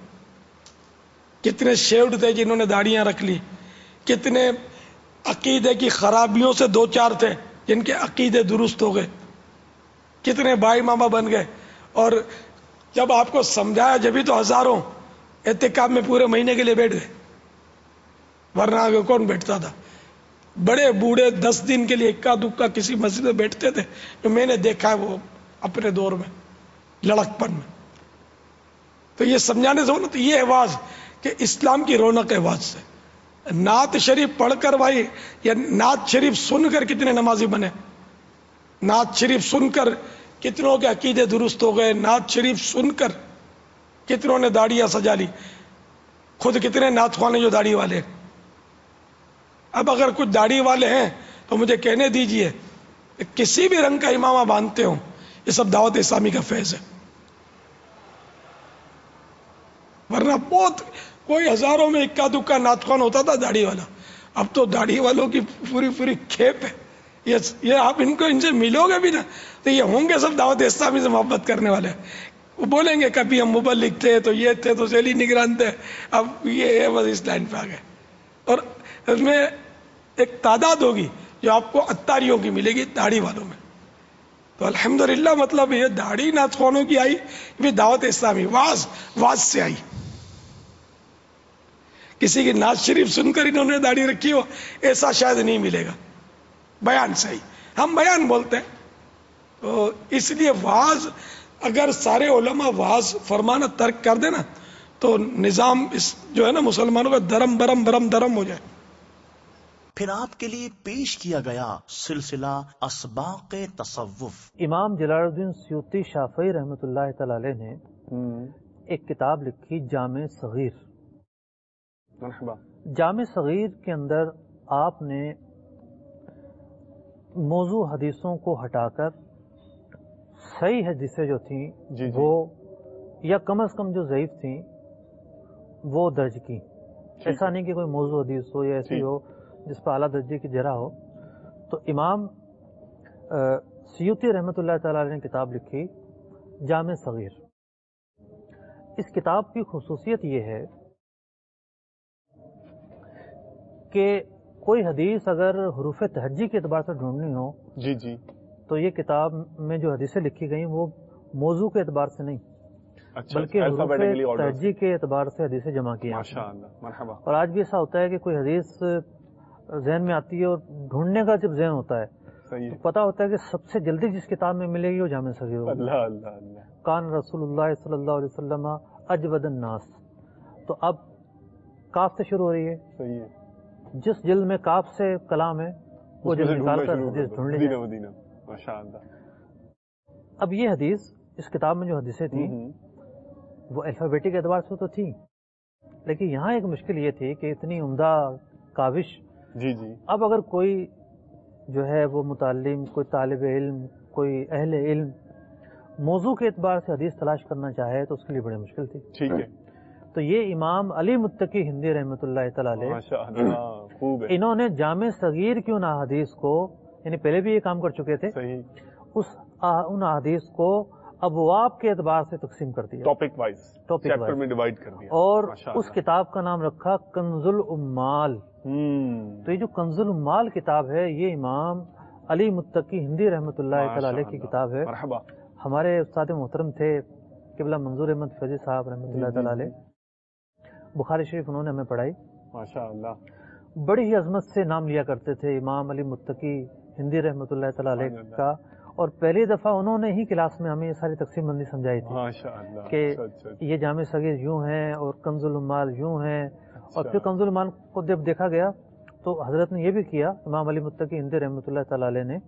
कितने शेव्ड थे जिन्होंने दाढ़ियां रख ली, कितने अकीदे की खराबियों से दो चार थे जिनके अकीदे दुरुस्त हो गए, कितने भाई मामा बन गए। और जब आपको समझाया जब तो हजारों एहतिकाफ में पूरे महीने के लिए बैठ गए, वरना आगे कौन बैठता था। बड़े बूढ़े दस दिन के लिए इक्का दुक्का किसी मस्जिद में बैठते थे, तो मैंने देखा है वो अपने दौर में लड़कपन में। तो ये समझाने से हो ना, तो ये आवाज कि इस्लाम की रौनक आवाज से नात शरीफ पढ़कर भाई, या नात शरीफ सुनकर कितने नमाजी बने, नात शरीफ सुनकर कितनों के अकीदे दुरुस्त हो गए, नात शरीफ सुनकर कितनों ने दाढ़ियां सजा ली, खुद कितने नात ख्वाने जो दाढ़ी वाले। अब अगर कुछ दाढ़ी वाले हैं तो मुझे कहने दीजिए किसी भी रंग का इमामा बांधते हो, ये सब दावत इस्लामी का फैज है। वरना बहुत कोई हजारों में इक्का दुक्का नातखान होता था दाढ़ी वाला, अब तो दाढ़ी वालों की पूरी पूरी खेप है। ये ये आप इनको इनसे मिलोगे भी ना तो ये होंगे सब दावत इस्लामी से मोहब्बत करने वाले। वो बोलेंगे कभी हम मुबल्लिग थे तो ये थे तो सेली निगरान थे, अब ये है बस इस लाइन पे आ गए। और इसमें एक तादाद होगी जो आपको अत्तारियों की मिलेगी दाढ़ी वालों में। तो अल्हम्दुलिल्लाह मतलब ये दाढ़ी नातखानों की आई भी दावत इस्लामी वाज वाज से आई। کسی کی ناز شریف سن کر انہوں نے داڑھی رکھی ہو، ایسا شاید نہیں ملے گا. بیان صحیح، ہم بیان بولتے ہیں. تو اس لیے واز اگر سارے علماء واز فرمانا ترک کر دینا تو نظام اس جو ہے نا مسلمانوں کا درم برم برم درم ہو جائے. پھر آپ کے لیے پیش کیا گیا سلسلہ اسباق تصوف. امام جلال الدین سیوطی شافعی رحمۃ اللہ تعالی علیہ نے ایک کتاب لکھی جامع صغیر. مرحبا. جامع صغیر کے اندر آپ نے موضوع حدیثوں کو ہٹا کر صحیح حدیثیں جو تھیں جی جی. وہ یا کم از کم جو ضعیف تھیں وہ درج کی. ایسا نہیں کہ کوئی موضوع حدیث ہو یا ایسی ہو جس پر اعلیٰ درجے کی جرح ہو. تو امام سیوطی رحمۃ اللہ تعالی علیہ نے کتاب لکھی جامع صغیر. اس کتاب کی خصوصیت یہ ہے کہ کوئی حدیث اگر حروف تہجی کے اعتبار سے ڈھونڈنی ہو جی جی تو یہ کتاب میں جو حدیثیں لکھی گئیں وہ موضوع کے اعتبار سے نہیں اچھا بلکہ حروف تہجی کے اعتبار سے حدیثیں جمع کی ہیں. مرحبا. اور آج بھی ایسا ہوتا ہے کہ کوئی حدیث ذہن میں آتی ہے اور ڈھونڈنے کا جب ذہن ہوتا ہے تو پتا ہوتا ہے کہ سب سے جلدی جس کتاب میں ملے گی وہ جامع صغیر ہوگی. اللہ اللہ اللہ. کان رسول اللہ صلی اللہ علیہ وسلم اجود الناس. تو اب کاف سے شروع ہو رہی ہے. صحیح ہے. جس جلد میں کاف سے کلام ہے وہ جلد نکال کر حدیث ڈھونڈ لی جائے. ماشاءاللہ. اب یہ حدیث اس کتاب میں جو حدیثیں تھیں وہ الفابیٹک اعتبار سے تو تھیں، لیکن یہاں ایک مشکل یہ تھی کہ اتنی عمدہ کاوش. جی جی. اب اگر کوئی جو ہے وہ متعلم، کوئی طالب علم، کوئی اہل علم موضوع کے اعتبار سے حدیث تلاش کرنا چاہے تو اس کے لیے بڑی مشکل تھی. ٹھیک ہے. تو یہ امام علی متقی ہندی رحمۃ اللہ تعالی علیہ انہوں نے جامع صغیر کی ان احادیث کو، یعنی پہلے بھی یہ کام کر چکے تھے، اس ان احادیث کو ابواب کے اعتبار سے تقسیم کر دیا، ٹاپک وائز چیپٹر میں ڈیوائیڈ کر دیا، اور اس کتاب کا نام رکھا کنز الامال. تو یہ جو کنز الامال کتاب ہے یہ امام علی متقی ہندی رحمۃ اللہ تعالی علیہ کی کتاب ہے. ہمارے استاد محترم تھے قبلہ منظور احمد فیضی صاحب رحمۃ اللہ تعالی علیہ. بخاری شریف انہوں نے ہمیں پڑھائی ماشاءاللہ. بڑی ہی عظمت سے نام لیا کرتے تھے امام علی متقی ہندی رحمۃ اللہ تعالی علیہ کا. اور پہلی دفعہ انہوں نے ہی کلاس میں ہمیں یہ ساری تقسیم بندی سمجھائی تھی کہ یہ جامع صغیر یوں ہیں اور کنز الامال یوں ہیں. اور پھر کنز الامال کو جب دیکھا گیا تو حضرت نے یہ بھی کیا امام علی متقی ہندی رحمۃ اللہ تعالی علیہ نے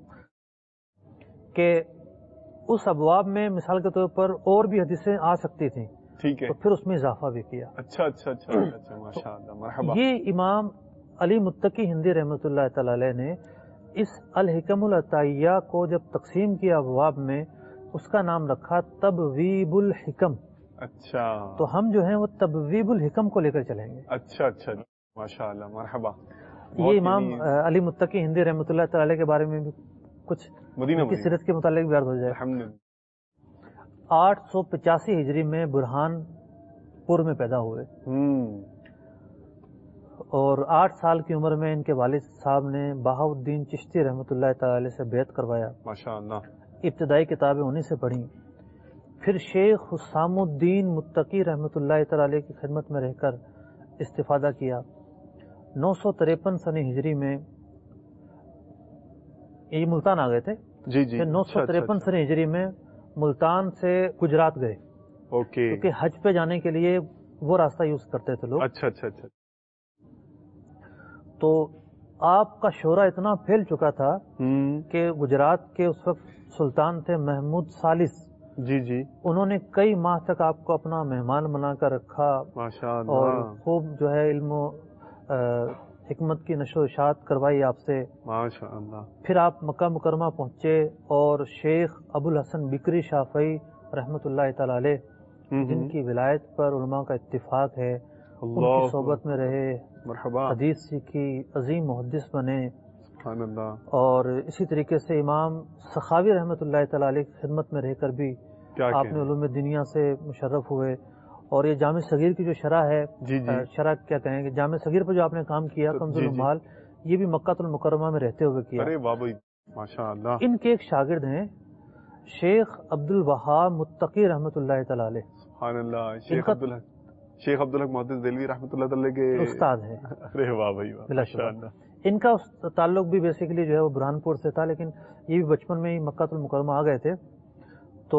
کہ اس ابواب میں مثال کے طور پر اور بھی حدیثیں آ سکتی تھیں، ٹھیک ہے، تو پھر اس میں اضافہ بھی کیا. اچھا اچھا اچھا اچھا ماشاءاللہ. مرحبا. یہ امام علی متقی ہندی رحمۃ اللہ تعالی علیہ نے اس الحکم العطیہ کو جب تقسیم کیا ابواب میں اس کا نام رکھا تبویب الحکم. اچھا. تو ہم جو ہیں وہ تبویب الحکم کو لے کر چلیں گے. اچھا اچھا ماشاءاللہ. مرحبا. یہ امام علی متقی ہندی رحمۃ اللہ تعالی علیہ کے بارے میں بھی کچھ کی سیرت کے متعلق بھی عرض ہو جائے. آٹھ سو پچاسی ہجری میں برہان پور میں پیدا ہوئے اور آٹھ سال کی عمر میں ان کے والد صاحب نے بہاؤالدین چشتی رحمۃ اللہ تعالی علیہ سے بیعت کروایا. ماشاءاللہ. ابتدائی کتابیں انہی سے پڑھیں. پھر شیخ حسام الدین متقی رحمۃ اللہ تعالی علیہ کی خدمت میں رہ کر استفادہ کیا. نو سو تریپن سن ہجری میں یہ ملتان آ گئے تھے. جی جی. نو سو تریپن سن ہجری میں ملتان سے گجرات گئے. اوکے. کیونکہ حج پہ جانے کے لیے وہ راستہ یوز کرتے تھے لوگ. اچھا اچھا اچھا. تو آپ کا شہرہ اتنا پھیل چکا تھا کہ گجرات کے اس وقت سلطان تھے محمود ثالث. جی جی. انہوں نے کئی ماہ تک آپ کو اپنا مہمان بنا کر رکھا ماشاءاللہ. اور خوب جو ہے علم و حکمت کی نشر و اشاعت کروائی آپ سے ماشاءاللہ. پھر آپ مکہ مکرمہ پہنچے اور شیخ ابو الحسن بکری شافعی رحمۃ اللہ تعالی علیہ جن کی ولایت پر علماء کا اتفاق ہے ان کی صحبت میں رہے. مرحبا. حدیث سیکھی، عظیم محدث بنے. سبحان اللہ. اور اسی طریقے سے امام سخاوی رحمۃ اللہ تعالی علیہ کی خدمت میں رہ کر بھی آپ نے علوم دنیا سے مشرف ہوئے. اور یہ جامع صغیر کی جو شرح ہے جی جی. شرح کیا کہیں گے جامع صغیر پر جو آپ نے کام کیا کنز الامال یہ بھی مکہ المکرمہ میں رہتے ہوئے کیا. ارے واہ بھائی ماشاءاللہ. ان کے ایک شاگرد ہیں شیخ عبد الوہاب متقی رحمۃ اللہ تعالی علیہ. سبحان اللہ. شیخ عبد शेख अब्दुल हक मोहद्दिस देलवी रहमतुल्लाह तआला के उस्ताद है। अरे वाह भाई वाह, माशाअल्लाह। इनका ताल्लुक भी बेसिकली जो है वो बुरहानपुर से था, लेकिन ये भी बचपन में ही मक्कातुल मुकर्रमा आ गए थे। तो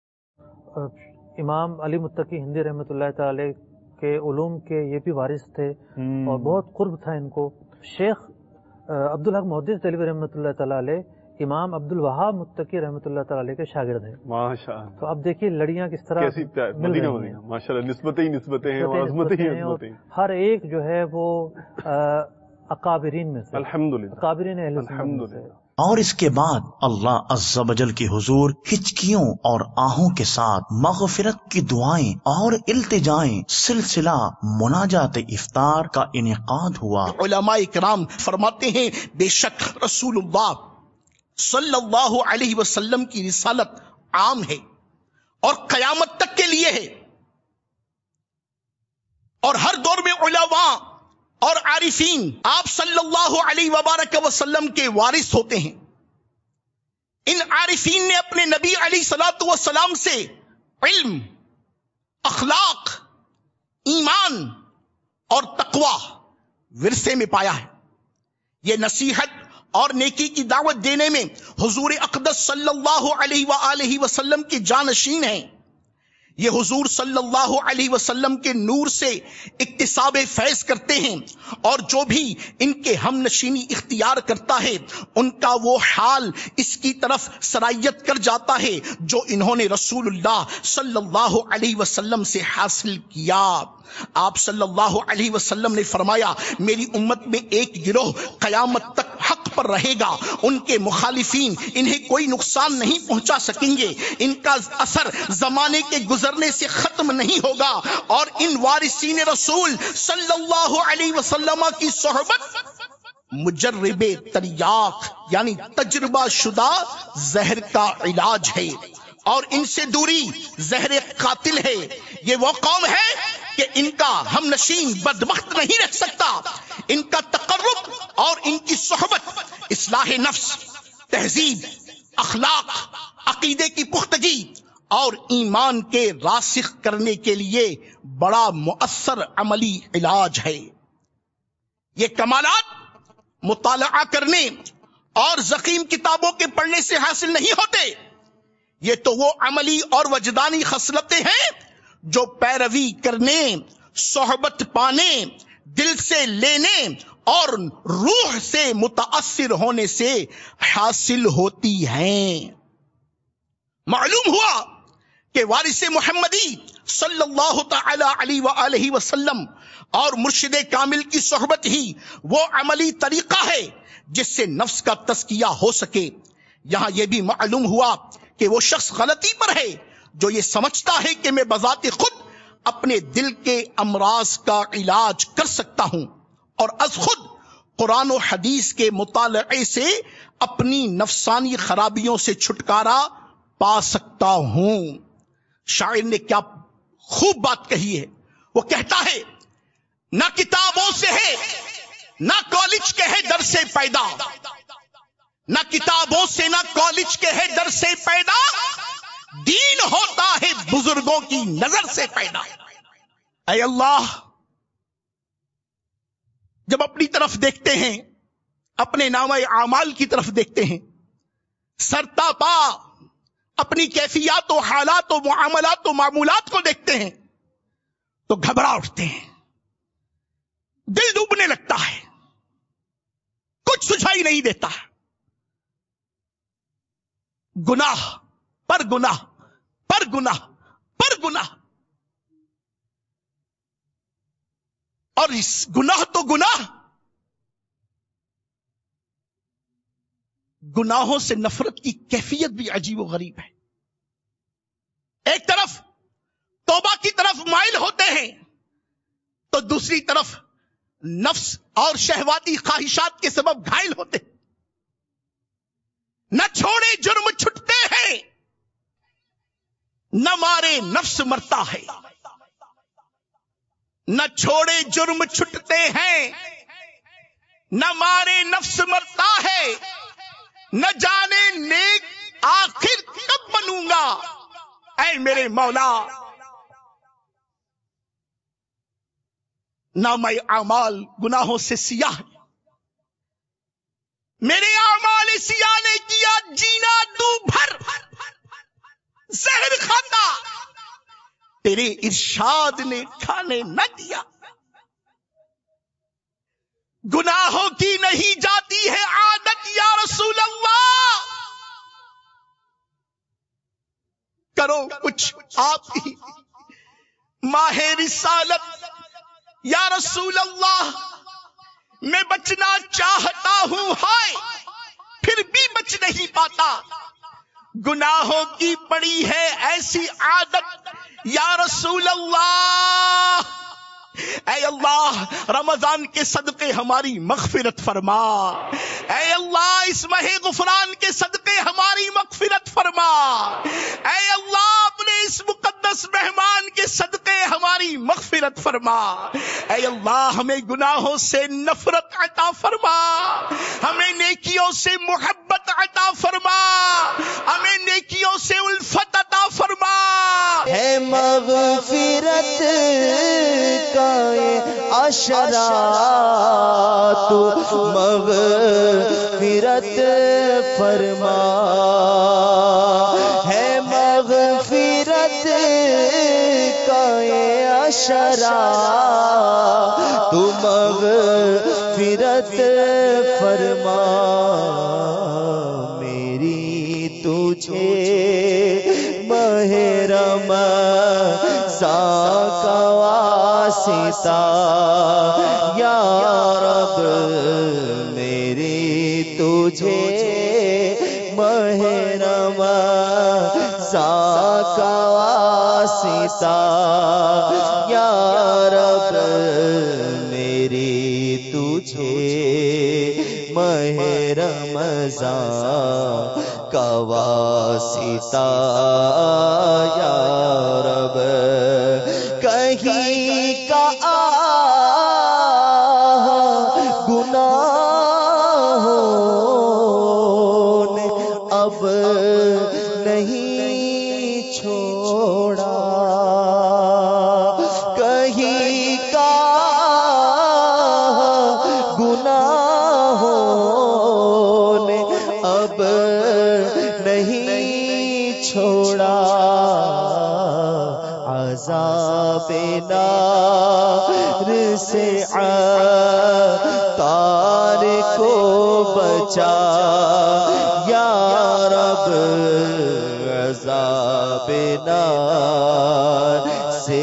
इमाम अली मुत्तकी हिंदी रहमतुल्लाह तआला के उलूम के ये भी वारिस थे और बहुत कुर्ब था इनको। शेख अब्दुल हक मोहद्दिस देलवी रहमतुल्लाह तआला इमाम अब्दुल वहाब मुत्तकी रहमतुल्लाह तआला के शागिर्द हैं। माशाअल्लाह। तो अब देखिए लड़ियां किस तरह कैसी मदीना मदीना माशाअल्लाह, निस्बतें ही निस्बतें हैं और अज़मतें ही अज़मतें। हर एक जो है वो अकाबिरीन में से, अल्हम्दुलिल्लाह, अकाबिरीन अहले सुन्नत में से। और इसके बाद अल्लाह अज़्ज़ा वजल के हुजूर हिचकियों और आहों के साथ मग़फ़िरत की दुआएं और इल्तिजाएं सिलसिला मुनाजात इफ्तार का इनेकाद हुआ। उलमाए किराम फरमाते हैं, बेशक रसूलुल्लाह सल्लल्लाहु अलैहि वसल्लम की रिसालत आम है और कयामत तक के लिए है, और हर दौर में उलमा और आरिफीन आप सल्लल्लाहु अलैहि वबारक वसल्लम के वारिस होते हैं। इन आरिफीन ने अपने नबी अलैहि सलातु वसलाम से इल्म, अखलाक, ईमान और तकवा विरसे में पाया है। ये नसीहत और नेकी की दावत देने में हुजूर अक़दस सल्लल्लाहु अलैहि वआलिहि वसल्लम के जानशीन हैं। ये हुजूर सल्लल्लाहु अलैहि वसल्लम के नूर से इक्तिसाब फैज करते हैं, और जो भी इनके हम नशीनी इख्तियार करता है उनका वो हाल इसकी तरफ सरायत कर जाता है जो इन्होंने रसूलुल्लाह सल्लल्लाहु अलैहि वसल्लम से हासिल किया। आप सल्लल्लाहु अलैहि वसल्लम ने फरमाया, मेरी उम्मत में एक गिरोह कयामत तक हक पर रहेगा, उनके मुखालिफीन इन्हें कोई नुकसान नहीं पहुंचा सकेंगे, इनका असर जमाने के गुजरने से खत्म नहीं होगा, और इन वारिसीन रसूल सल्लल्लाहु अलैहि वसल्लम की सोहबत मुजर्रिबे तरियाक यानी तजुर्बा शुदा जहर का इलाज है, और इनसे दूरी जहर कातिल है। ये वो कौम है कि इनका हम नशीन बदबख्त नहीं रह सकता। इनका तकर्रुब और इनकी सोहबत इस्लाह नफ्स, तहजीब, अखलाक, अकीदे की पुख्तगी और ईमान के रासिख करने के लिए बड़ा मुअस्सर अमली इलाज है। ये कमालात मुताला करने और ज़कीम किताबों के पढ़ने से हासिल नहीं होते। ये तो वो अमली और वजदानी खसलतें हैं जो पैरवी करने, सोहबत पाने, दिल से लेने और रूह से मुतासिर होने से हासिल होती हैं। मालूम हुआ कि वारिस मोहम्मदी सल्लल्लाहु तआला अलैहि व आलिहि वसल्लम और मुर्शिद कामिल की सोहबत ही वो अमली तरीका है जिससे नफ्स का तस्किया हो सके। यहां यह भी मालूम हुआ कि वो शख्स गलती पर है जो ये समझता है कि मैं बजाते खुद अपने दिल के अमराज का इलाज कर सकता हूं और अज खुद कुरान और हदीस के मुताले से अपनी नफसानी खराबियों से छुटकारा पा सकता हूं। शायर ने क्या खूब बात कही है। वो कहता है, ना किताबों से है ना कॉलेज के है दर से पैदा, ना किताबों से ना कॉलेज के है दर से पैदा, दीन होता है बुजुर्गों की नजर से पैदा। ऐ अल्लाह, जब अपनी तरफ देखते हैं, अपने नामे आमाल की तरफ देखते हैं, सरतापा अपनी कैफियत और हालात और मुआमलात और मामूलात को देखते हैं तो घबरा उठते हैं, दिल डूबने लगता है, कुछ सुझाई नहीं देता। गुनाह पर गुनाह पर गुनाह पर गुनाह, और इस गुनाह तो गुनाह, गुनाहों से नफरत की कैफियत भी अजीब व गरीब है। एक तरफ तौबा की तरफ माइल होते हैं तो दूसरी तरफ नफ्स और शहवाती ख्वाहिशात के सबब घायल होते हैं। न छोड़े जुर्म छुटते हैं, न मारे नफ्स मरता है। न छोड़े जुर्म छुटते हैं, न मारे नफ्स मरता है, न जाने नेक आखिर कब बनूंगा। ऐ मेरे मौला, नामा आमाल गुनाहों से सियाह है। मेरे आमाल सियाह ने किया जीना दू भर जहर खाता, तेरे इरशाद ने खाने न दिया। गुनाहों की नहीं जाती है आदत या रसूल अल्लाह, करो कुछ आप ही माहे रिसालत या रसूल अल्लाह। मैं बचना चाहता हूं हाय फिर भी बच नहीं पाता, गुनाहों की पड़ी है ऐसी आदत या रसूल अल्लाह। ऐ अल्लाह रमजान के सदके हमारी मगफिरत फरमा, ऐ अल्लाह इस महे गुफरान के सदके हमारी मगफिरत फरमा, ऐ अल्लाह अपने इस मुकद्दस मेहमान के सदके हमारी मगफिरत फरमा। ऐ अल्लाह हमें गुनाहों से नफरत अता फरमा, हमें नेकियों से मोहब्बत अता फरमा, हमें नेकियों से उल्फत अता फरमा। है मगफिरत का अशरा तू मगफिरत फरमा, है मगफिरत का अशरा तू मगफिरत फरमा। मेरी तुझे महरम साका वासिता या रब, मेरी तुझे महरम साका वासिता या रब, मेरी तुझे महरम साका वासिता या रब। कहीं का गुनाहों ने अब नहीं छोड़ा, कहीं का गुनाहों ने अब नहीं छोड़ा। अज़ाबे नार से तार को बचा या रब, अज़ाबे नार से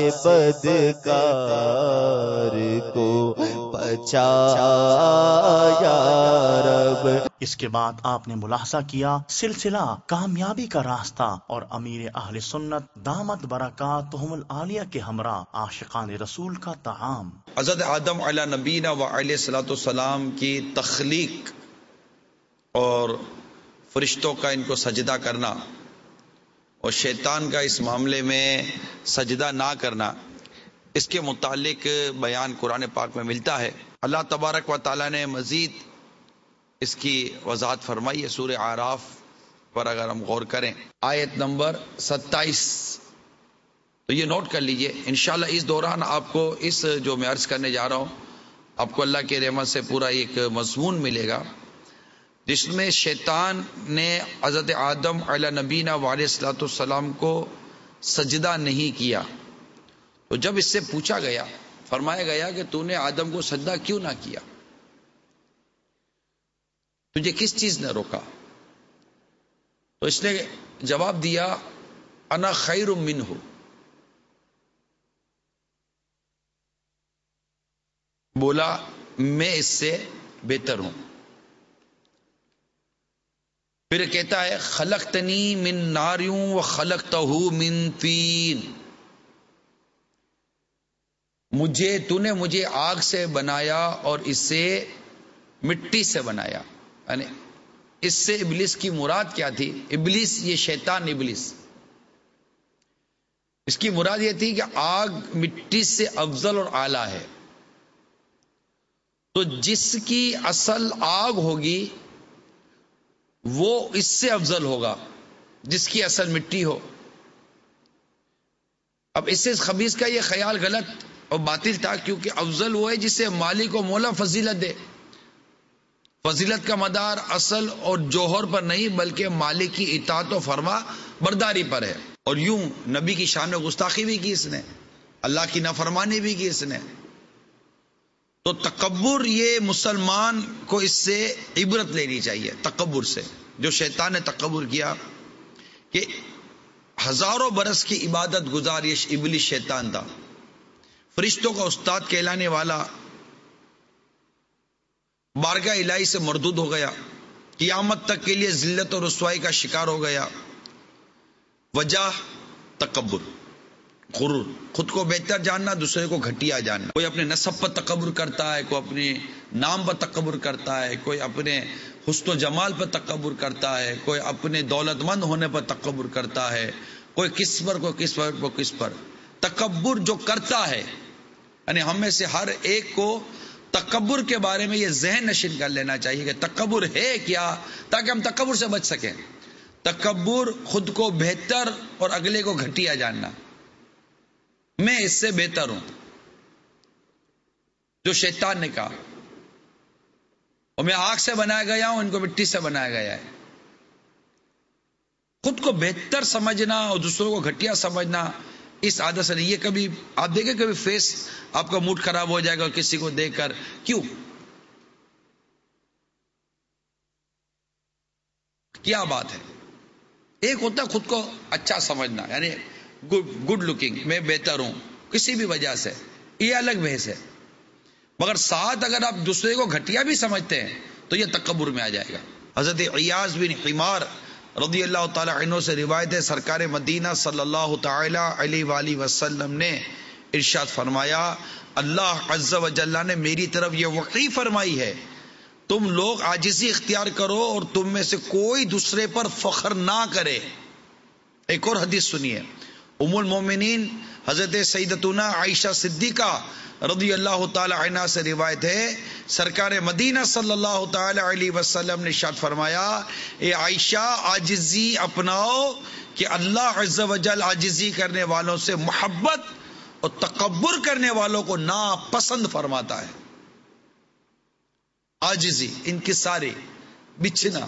बदकार को बचा या रब। इसके बाद आपने मुलाहजा किया सिलसिला कामयाबी का रास्ता और अमीर अहले सुन्नत दामत बरकातुहुमुल आलिया के हमरा आशिकान रसूल का ताआम। हज़रत आदम अला नबीना व अलैहिस्सलातु वस्सलाम की तख्लीक और फरिश्तों का इनको सजदा करना और शैतान का इस मामले में सजदा ना करना, इसके मुतालिक बयान कुरान पाक में मिलता है। अल्लाह तबारक व तआला ने मजीद इसकी वजाहत फरमाई है सूरह आराफ पर। अगर हम गौर करें आयत नंबर सत्ताईस, तो ये नोट कर लीजिए। इंशाल्लाह इस दौरान आपको इस जो मैं अर्ज करने जा रहा हूँ, आपको अल्लाह के रहमत से पूरा एक मजमून मिलेगा जिसमें शैतान ने हज़रत आदम अला नबीना व अलैहिस्सलातु वस्सलाम को सजदा नहीं किया। तो जब इससे पूछा गया, फरमाया गया कि तूने आदम को सजदा क्यों ना किया, तुझे किस चीज ने रोका? तो इसने जवाब दिया अना खैरुम मिन्हु, बोला मैं इससे बेहतर हूं। फिर कहता है खलकतनी मिन नारियों व खलकतहू मिन तीन, मुझे तूने मुझे आग से बनाया और इससे मिट्टी से बनाया। यानी इससे इब्लिस की मुराद क्या थी? इब्लिस ये शैतान इब्लिस, इसकी मुराद ये थी कि आग मिट्टी से अफजल और आला है, तो जिसकी असल आग होगी वो इससे अफजल होगा जिसकी असल मिट्टी हो। अब इससे खबीस का ये ख्याल गलत اور باطل تھا کیونکہ افضل وہ ہے جسے مالک و مولا فضیلت دے. فضیلت کا مدار اصل اور جوہر پر نہیں بلکہ مالک کی اطاعت و فرما برداری پر ہے. اور یوں نبی کی شان میں گستاخی بھی کی اس نے، اللہ کی نافرمانی بھی کی اس نے. تو تکبر، یہ مسلمان کو اس سے عبرت لینی چاہیے. تکبر سے جو شیطان نے تکبر کیا کہ ہزاروں برس کی عبادت گزار یہ ابلیس شیطان تھا، فرشتوں کا استاد کہلانے والا، بارگاہ الہی سے مردود ہو گیا، قیامت تک کے لیے ذلت اور رسوائی کا شکار ہو گیا. وجہ تکبر، غرور، خود کو بہتر جاننا، دوسرے کو گھٹیا جاننا. کوئی اپنے نسب پر تکبر کرتا ہے، کوئی اپنے نام پر تکبر کرتا ہے، کوئی اپنے حسن و جمال پر تکبر کرتا ہے، کوئی اپنے دولت مند ہونے پر تکبر کرتا ہے، کوئی کس پر، کوئی کس پر، کوئی کس پر. تکبر جو کرتا ہے، یعنی ہم میں سے ہر ایک کو تکبر کے بارے میں یہ ذہن نشین کر لینا چاہیے کہ تکبر ہے کیا، تاکہ ہم تکبر سے بچ سکیں. تکبر خود کو بہتر اور اگلے کو گھٹیا جاننا، میں اس سے بہتر ہوں، جو شیطان نے کہا، اور میں آگ سے بنایا گیا ہوں، ان کو مٹی سے بنایا گیا ہے. خود کو بہتر سمجھنا اور دوسروں کو گھٹیا سمجھنا اس عادت سے نہیں. یہ کبھی آپ دیکھیں کبھی فیس آپ کا موڈ خراب ہو جائے گا کسی کو دیکھ کر، کیوں؟ کیا بات ہے؟ ایک ہوتا ہے خود کو اچھا سمجھنا، یعنی گڈ گڈ لکنگ، میں بہتر ہوں کسی بھی وجہ سے، یہ الگ بحث ہے. مگر ساتھ اگر آپ دوسرے کو گھٹیا بھی سمجھتے ہیں تو یہ تکبر میں آ جائے گا. حضرت عیاض بن حمار رضی اللہ تعالی عنہ سے روایت ہے، سرکار مدینہ صلی اللہ تعالی علیہ وآلہ وسلم نے ارشاد فرمایا، اللہ عز و جل نے میری طرف یہ وحی فرمائی ہے، تم لوگ عاجزی اختیار کرو اور تم میں سے کوئی دوسرے پر فخر نہ کرے. ایک اور حدیث سنیے، ام المومنین حضرت سیدتنا عائشہ صدیقہ رضی اللہ تعالی عنہ سے روایت ہے، سرکار مدینہ صلی اللہ تعالی علیہ وسلم نے ارشاد فرمایا، اے عائشہ عاجزی اپناؤ کہ اللہ عز و جل عاجزی کرنے والوں سے محبت اور تکبر کرنے والوں کو ناپسند فرماتا ہے. عاجزی، انکساری، بچھنا،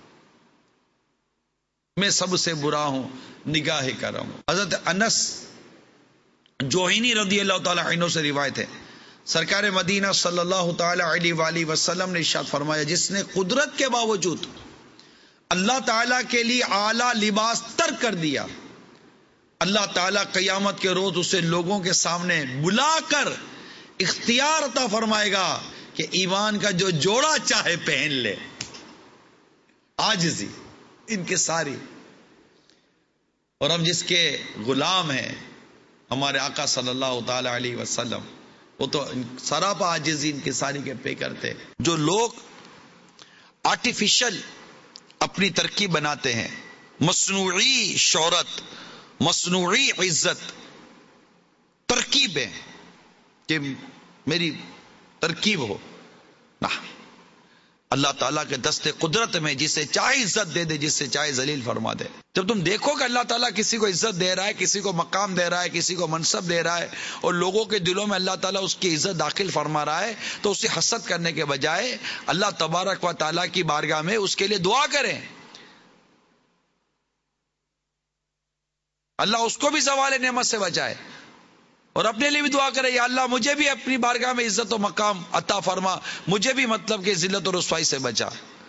میں سب سے برا ہوں، نگاہ کرم. حضرت انس جوہینی رضی اللہ تعالی عنہ سے روایت ہے، سرکار مدینہ صلی اللہ تعالی علیہ وآلہ وسلم نے ارشاد فرمایا، جس نے قدرت کے باوجود اللہ تعالیٰ کے لیے اعلیٰ لباس ترک کر دیا، اللہ تعالیٰ قیامت کے روز اسے لوگوں کے سامنے بلا کر اختیار عطا فرمائے گا کہ ایمان کا جو جوڑا چاہے پہن لے. عاجزی، انکساری. اور ہم جس کے غلام ہیں ہمارے آقا صلی اللہ تعالی علیہ وسلم، وہ تو سراپا عاجزی انکساری کے پے کرتے. جو لوگ آرٹیفیشل اپنی ترکیب بناتے ہیں، مصنوعی شہرت، مصنوعی عزت، ترکیبیں کہ میری ترکیب ہو، نہ، اللہ تعالیٰ کے دست قدرت میں جسے چاہے عزت دے دے، جس سے چاہے ذلیل فرما دے. جب تم دیکھو کہ اللہ تعالیٰ کسی کو عزت دے رہا ہے، کسی کو مقام دے رہا ہے، کسی کو منصب دے رہا ہے، اور لوگوں کے دلوں میں اللہ تعالیٰ اس کی عزت داخل فرما رہا ہے، تو اسے حسد کرنے کے بجائے اللہ تبارک و تعالیٰ کی بارگاہ میں اس کے لیے دعا کریں. اللہ اس کو بھی زوال نعمت سے بچائے، اور اپنے لیے بھی دعا کرے، یا اللہ مجھے بھی اپنی بارگاہ میں عزت و مقام عطا فرما، مجھے بھی مطلب کہ ذلت و رسوائی سے بچا.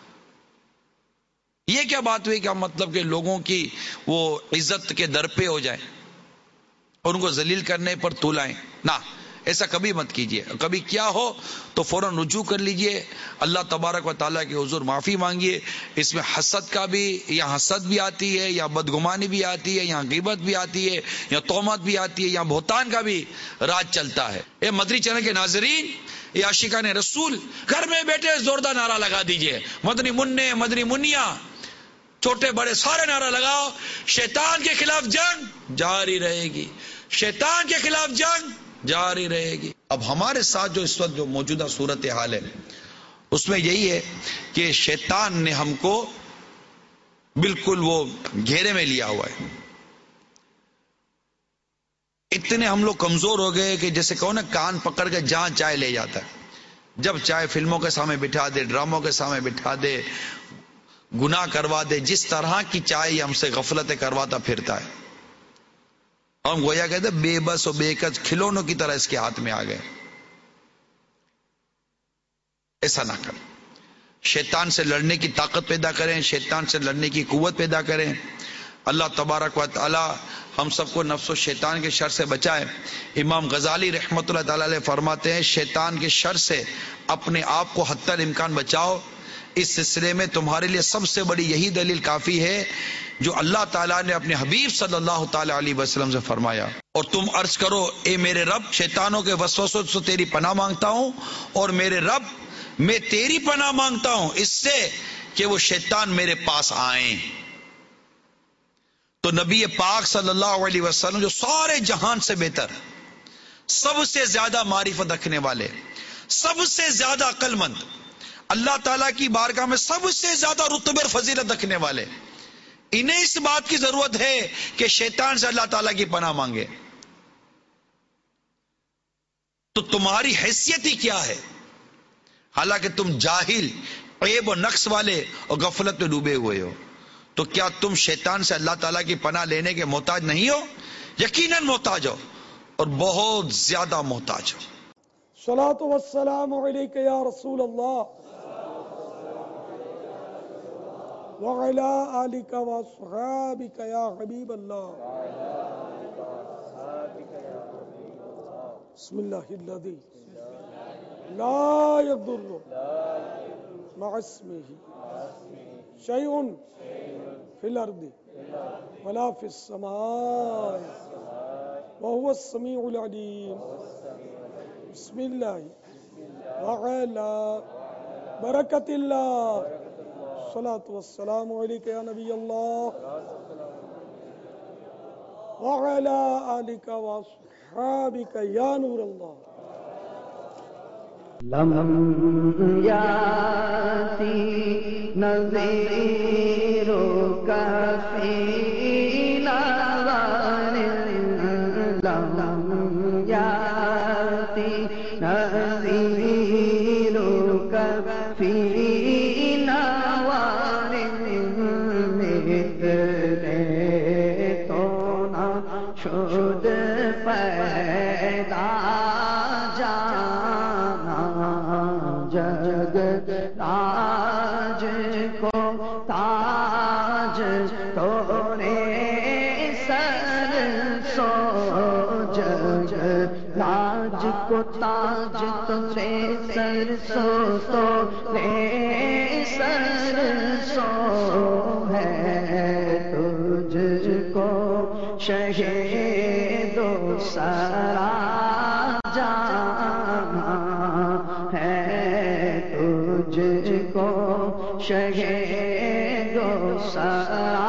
یہ کیا بات ہوئی کہ ہم مطلب کہ لوگوں کی وہ عزت کے در پہ ہو جائیں اور ان کو ذلیل کرنے پر تولائیں؟ نہ، ایسا کبھی مت کیجیے. کبھی کیا ہو تو فوراً رجوع کر لیجئے، اللہ تبارک و تعالیٰ کے حضور معافی مانگیے. اس میں حسد کا بھی، یا حسد بھی آتی ہے، یا بدگمانی بھی آتی ہے، یا غیبت بھی آتی ہے، یا تہمت بھی آتی ہے، یا بہتان کا بھی راج چلتا ہے. اے مدری چینل کے ناظرین، یہ عاشقان رسول، گھر میں بیٹھے زوردار نعرہ لگا دیجئے، مدنی منع، مدنی منیا، چھوٹے بڑے سارے نعرہ لگاؤ. شیطان کے خلاف جنگ جاری رہے گی، شیطان کے خلاف جنگ جاری رہے گی. اب ہمارے ساتھ جو اس وقت جو موجودہ صورت حال ہے اس میں یہی ہے کہ شیطان نے ہم کو بالکل وہ گھیرے میں لیا ہوا ہے. اتنے ہم لوگ کمزور ہو گئے کہ جیسے کہو نا کان پکڑ کے جہاں چائے لے جاتا ہے. جب چائے فلموں کے سامنے بٹھا دے، ڈراموں کے سامنے بٹھا دے، گناہ کروا دے، جس طرح کی چائے ہم سے غفلتیں کرواتا پھرتا ہے. ہم گویا کہتے بے بس و بے کس کھلونوں کی طرح اس کے ہاتھ میں آ گئے. ایسا نہ کریں. شیطان سے لڑنے کی طاقت پیدا کریں، شیطان سے لڑنے کی قوت پیدا کریں. اللہ تبارک و تعالی ہم سب کو نفس و شیطان کے شر سے بچائے. امام غزالی رحمۃ اللہ تعالی علیہ فرماتے ہیں شیطان کے شر سے اپنے آپ کو حتی الامکان بچاؤ. اس سلسلے میں تمہارے لیے سب سے بڑی یہی دلیل کافی ہے جو اللہ تعالیٰ نے اپنے حبیب صلی اللہ تعالی علیہ وسلم سے فرمایا. اور تم عرض کرو اے میرے رب، شیطانوں کے وسوسوں سے تیری پناہ مانگتا ہوں، اور میرے رب میں تیری پناہ مانگتا ہوں اس سے کہ وہ شیطان میرے پاس آئیں. تو نبی پاک صلی اللہ علیہ وسلم جو سارے جہان سے بہتر، سب سے زیادہ معرفت رکھنے والے، سب سے زیادہ عقل مند، اللہ تعالیٰ کی بارگاہ میں سب سے زیادہ رتبے اور فضیلت رکھنے والے، انہیں اس بات کی ضرورت ہے کہ شیطان سے اللہ تعالیٰ کی پناہ مانگے. تو تمہاری حیثیت ہی کیا ہے؟ حالانکہ تم جاہل، عیب و نقص والے اور غفلت میں ڈوبے ہوئے ہو. تو کیا تم شیطان سے اللہ تعالیٰ کی پناہ لینے کے محتاج نہیں ہو؟ یقیناً محتاج ہو، اور بہت زیادہ محتاج ہو. الصلاۃ والسلام علیک یا رسول اللہ وعلی آلک واصحابک یا حبیب اللہ. بسم اللہ الذی لا یضر مع اسمہ شیء فی الارض ولا فی السماء وهو السمیع العلیم. بسم اللہ وعلی برکت اللہ. الصلاۃ والسلام علیک یا نبی اللہ وعلی آلک واصحابک یا نور اللہ. لم یاتی نذیرک فی نظر، لم یاتی نذیرک فی نظر، مثل تو نہ شد پیدا تاج کو تاج توڑے سر سو، جگ تاج کو تاج توڑے سر سو، تو رے سر سو ہے تجھ کو شہید و سرا جانا ہے، تجھ کو شہید و سرا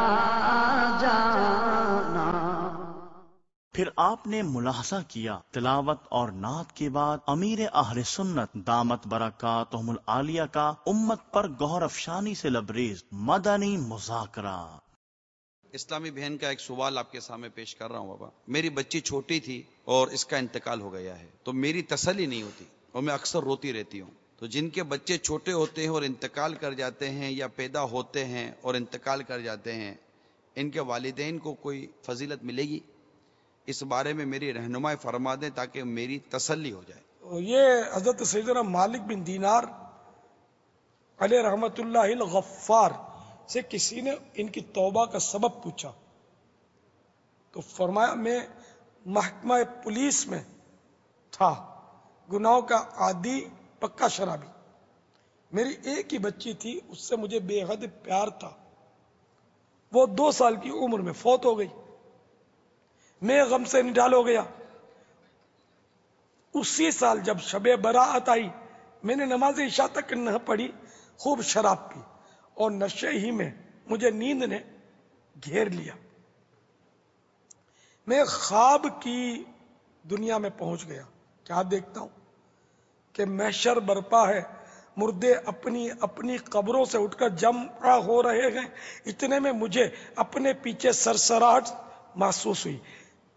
جانا. پھر آپ نے ملاحظہ کیا تلاوت اور نعت کے بعد امیر اہل سنت دامت برکاتہم العالیہ کا امت پر گہر افشانی سے لبریز مدنی مذاکرہ. اسلامی بہن کا ایک سوال آپ کے سامنے پیش کر رہا ہوں. بابا، میری بچی چھوٹی تھی اور اس کا انتقال ہو گیا ہے، تو میری تسلی نہیں ہوتی اور میں اکثر روتی رہتی ہوں. تو جن کے بچے چھوٹے ہوتے ہیں اور انتقال کر جاتے ہیں، یا پیدا ہوتے ہیں اور انتقال کر جاتے ہیں، ان کے والدین کو کوئی فضیلت ملے گی؟ اس بارے میں میری رہنمائی فرما دیں تاکہ میری تسلی ہو جائے. یہ حضرت سیدنا مالک بن دینار علیہ رحمت اللہ الغفار سے کسی نے ان کی توبہ کا سبب پوچھا تو فرمایا میں محکمہ پولیس میں تھا، گناہوں کا عادی، پکا شرابی، میری ایک ہی بچی تھی، اس سے مجھے بے حد پیار تھا، وہ دو سال کی عمر میں فوت ہو گئی، میں غم سے نڈال ہو گیا. اسی سال جب شب برات آئی، میں نے نماز عشاء تک نہ پڑھی، خوب شراب پی اور نشے ہی میں مجھے نیند نے گھیر لیا. میں خواب کی دنیا میں پہنچ گیا. کیا دیکھتا ہوں کہ محشر برپا ہے، مردے اپنی اپنی قبروں سے اٹھ کر جمع ہو رہے ہیں. اتنے میں مجھے اپنے پیچھے سرسراہٹ محسوس ہوئی.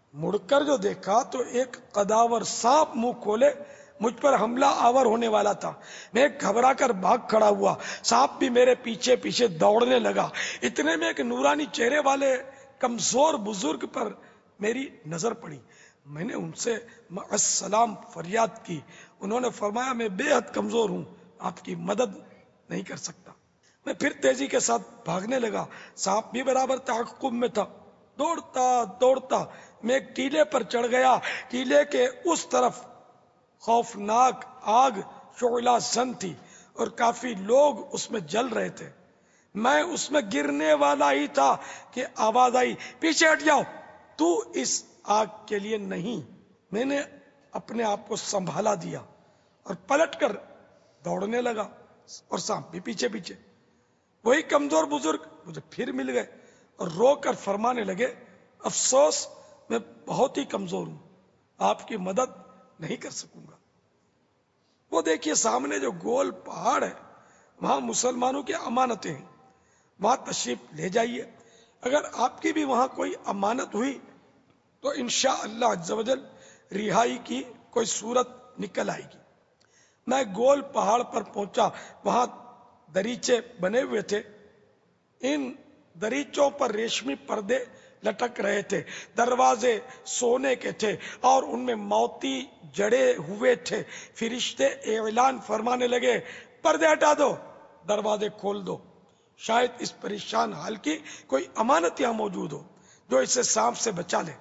मुड़कर जो देखा तो एक कदावर सांप मुंह खोले मुझ पर हमला आवर होने वाला था। मैं घबरा कर भाग खड़ा हुआ। सांप भी मेरे पीछे पीछे दौड़ने लगा। इतने में एक नूरानी चेहरे वाले कमजोर बुजुर्ग पर मेरी नजर पड़ी। मैंने उनसे अस्सलाम फरियाद की। उन्होंने फरमाया, मैं बेहद कमजोर हूं, आपकी मदद नहीं कर सकता। मैं फिर तेजी के साथ भागने लगा। सांप भी बराबर ताक़ुब में था। दौड़ता दौड़ता मैं एक टीले पर चढ़ गया। टीले के उस तरफ खौफनाक आग शोला सन थी और काफी लोग उसमें जल रहे थे। मैं उसमें गिरने वाला ही था कि आवाज आई, पीछे हट जाओ, तू इस आग के लिए नहीं। मैंने अपने आप को संभाला दिया और पलटकर दौड़ने लगा और सांप भी पीछे पीछे। वही कमजोर बुजुर्ग मुझे फिर मिल गए और रोकर फरमाने लगे, अफसोस मैं बहुत ही कमजोर हूं, आपकी मदद नहीं कर सकूंगा। वो देखिए सामने जो गोल पहाड़ है, वहां मुसलमानों की अमानतें हैं, वहां तशरीफ ले जाइए। अगर आपकी भी वहां कोई अमानत हुई तो इंशा अल्लाह अज़्ज़ व जल रिहाई की कोई सूरत निकल आएगी। मैं गोल पहाड़ पर पहुंचा। वहां दरीचे बने हुए थे। इन दरीचों पर रेशमी पर्दे लटक रहे थे। दरवाजे सोने के थे और उनमें मोती जड़े हुए थे। फिरिश्ते ऐलान फरमाने लगे, पर्दे हटा दो, दरवाजे खोल दो। शायद इस परेशान हाल की कोई अमानत यहां मौजूद हो जो इसे सांप से बचा ले।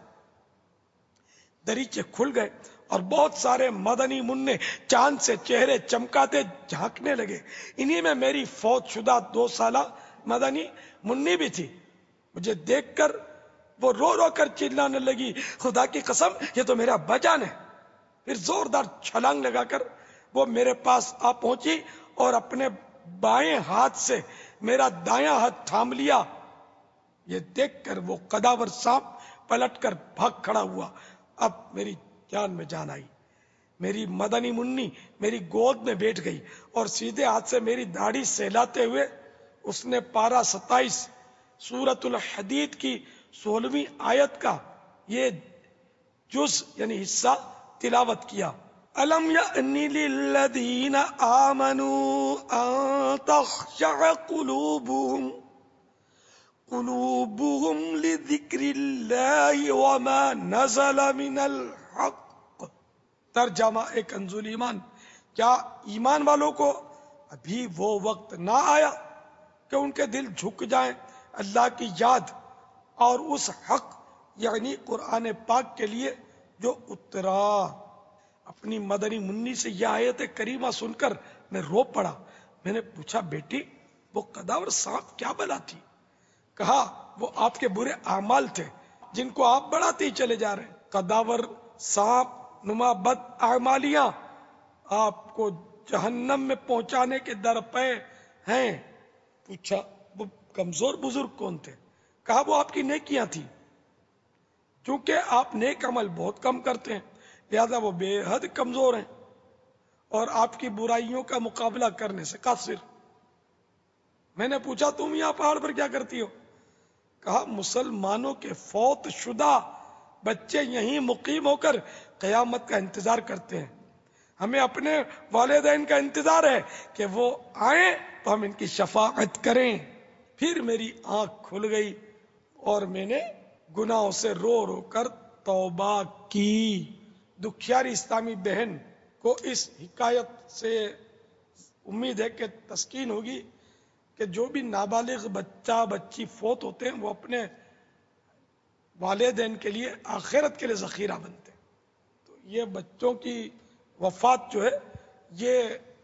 दरीचे खुल गए और बहुत सारे मदनी मुन्ने चांद से चेहरे चमकाते झांकने लगे। इन्हीं में मेरी फौत शुदा दो साला मदनी मुन्नी भी थी। मुझे देखकर वो रो रो कर चिल्लाने लगी, खुदा की कसम ये तो मेरा बजान है। फिर जोरदार छलांग लगाकर वो मेरे पास आ पहुंची और अपने बाएं हाथ से मेरा दायां हाथ थाम लिया। ये देखकर वो कदावर सांप पलटकर भाग खड़ा हुआ। अब मेरी जान में जान आई। मेरी मदनी मुन्नी मेरी गोद में बैठ गई और सीधे हाथ से मेरी दाढ़ी सहलाते हुए उसने पारा सत्ताईस सूरतुल हदीद की सोलहवीं आयत का ये जुज यानी हिस्सा तिलावत किया। अलम यअनी लिल्लज़ीना आमनू अन तख़शअ कुलूबुहुम कुलूबुहुम लिज़िक्रिल्लाहि वमा नज़ल मिनल हक़। तर्जमा ए कंजुल ईमान, क्या ईमान वालों को अभी वो वक्त ना आया कि उनके दिल झुक जाएं अल्लाह की याद और उस हक यानी कुरान पाक के लिए जो उतरा। अपनी मदनी मुन्नी से यह आयत करीमा सुनकर मैं रो पड़ा। मैंने पूछा, बेटी वो कदावर सांप क्या बला थी? कहा, वो आपके बुरे आमाल थे जिनको आप बढ़ाते ही चले जा रहे। कदावर सांप नुमा बद आमालियां आपको जहन्नम में पहुंचाने के दर पे हैं। पूछा, वो कमजोर बुजुर्ग कौन थे? कहा, वो आपकी नेकियां थी। चूंकि आप नेक अमल बहुत कम करते हैं लिहाजा वो बेहद कमजोर हैं और आपकी बुराइयों का मुकाबला करने से कासिर। मैंने पूछा, तुम यहां पहाड़ पर क्या करती हो? कहा, मुसलमानों के फौत शुदा बच्चे यहीं मुकीम होकर कयामत का इंतजार करते हैं। हमें अपने वालिदैन का इंतजार है कि वो आए तो हम इनकी शफाअत करें। फिर मेरी आंख खुल गई और मैंने गुनाहों से रो रो कर तौबा की। दुखियारी इस्लामी बहन को इस हिकायत से उम्मीद है कि तस्कीन होगी कि जो भी नाबालिग बच्चा बच्ची फौत होते हैं वो अपने वालिदैन के लिए आखिरत के लिए जखीरा बनते हैं। तो ये बच्चों की वफात जो है ये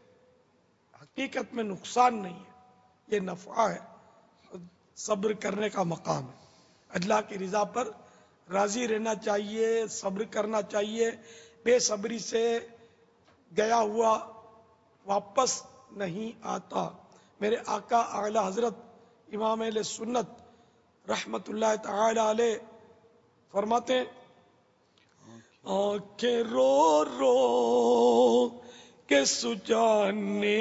हकीकत में नुकसान नहीं है, ये नफा है। सब्र करने का मकाम है। अल्लाह की रिजा पर राजी रहना चाहिए, सब्र करना चाहिए। बेसब्री से गया हुआ वापस नहीं आता। मेरे आका आला हजरत इमाम अहले सुन्नत रहमतुल्लाह ताला अलैह फरमाते हैं, आंखें रो रो के सुजाने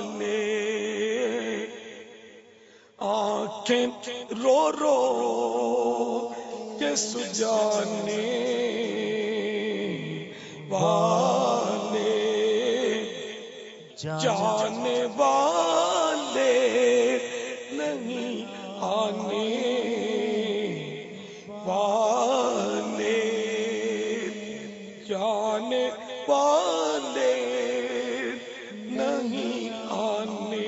वाले, आंखें रो रो کے سجانے والے جانے والے نہیں آنے والے جانے والے نہیں آنے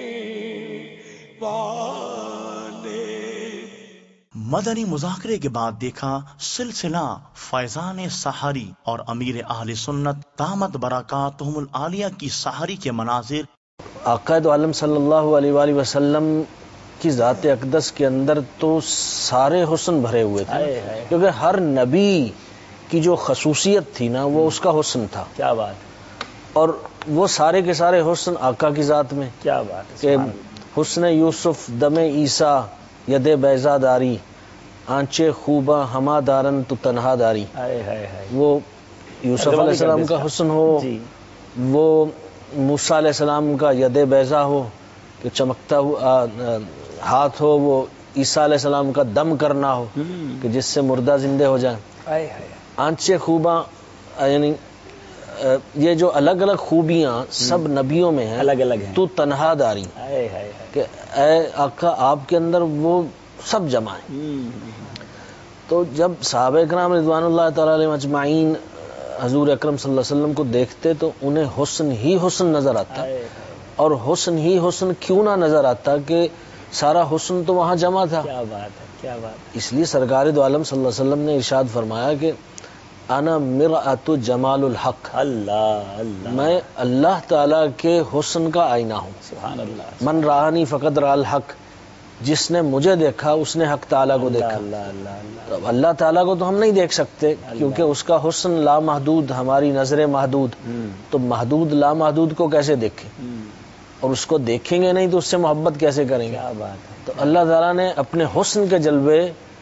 والے۔ مدنی مذاکرے کے بعد دیکھا سلسلہ فیضان سحری اور امیر اہل سنت دامت برکاتہم العالیہ کی سحری کے مناظر۔ آقا دو عالم صلی اللہ علیہ وآلہ وسلم کی ذات اقدس کے اندر تو سارے حسن بھرے ہوئے تھے، کیونکہ ہر نبی کی جو خصوصیت تھی نا وہ اس کا حسن تھا۔ کیا بات! اور وہ سارے کے سارے حسن آقا کی ذات میں۔ کیا بات! کہ حسن یوسف دم عیسیٰ ید بیضا داری، آنچے خوباں ہما دارن تو تنہا داری۔ وہ یوسف علیہ السلام کا حسن ہو، وہ موسیٰ علیہ السلام کا ید بیضا ہو کہ چمکتا ہوا ہاتھ ہو، وہ عیسیٰ علیہ السلام کا دم کرنا ہو کہ جس سے مردہ زندہ ہو جائیں۔ آنچے خوباں، یعنی یہ جو الگ الگ خوبیاں سب نبیوں میں ہیں، الگ الگ ہیں۔ تو تنہا داری کہ اے آقا آپ کے اندر وہ سب جمع ہیں۔ تو جب صحابہ اکرام رضوان اللہ تعالی علیہم اجمعین حضور اکرم صلی اللہ علیہ وسلم کو دیکھتے تو انہیں حسن ہی حسن نظر آتا، اور حسن ہی حسن کیوں نہ نظر آتا کہ سارا حسن تو وہاں جمع تھا۔ کیا بات ہے! کیا بات! اس لیے سرکار دو عالم صلی اللہ علیہ وسلم نے ارشاد فرمایا کہ انا مرآت جمال الحق، اللہ اللہ، میں اللہ تعالیٰ کے حسن کا آئینہ ہوں۔ سبحان اللہ۔ من رآنی فقد رأى الحق، جس نے مجھے دیکھا اس نے حق تعالیٰ کو دیکھا۔ اللہ اللہ اللہ, اللہ تعالیٰ کو تو ہم نہیں دیکھ سکتے کیونکہ اس کا حسن لامحدود، ہماری نظر محدود، تو محدود لامحدود کو کیسے دیکھیں، اور اس کو دیکھیں گے نہیں تو اس سے محبت کیسے کریں گے؟ کیا بات ہے! تو اللہ تعالیٰ نے اپنے حسن کے جلوے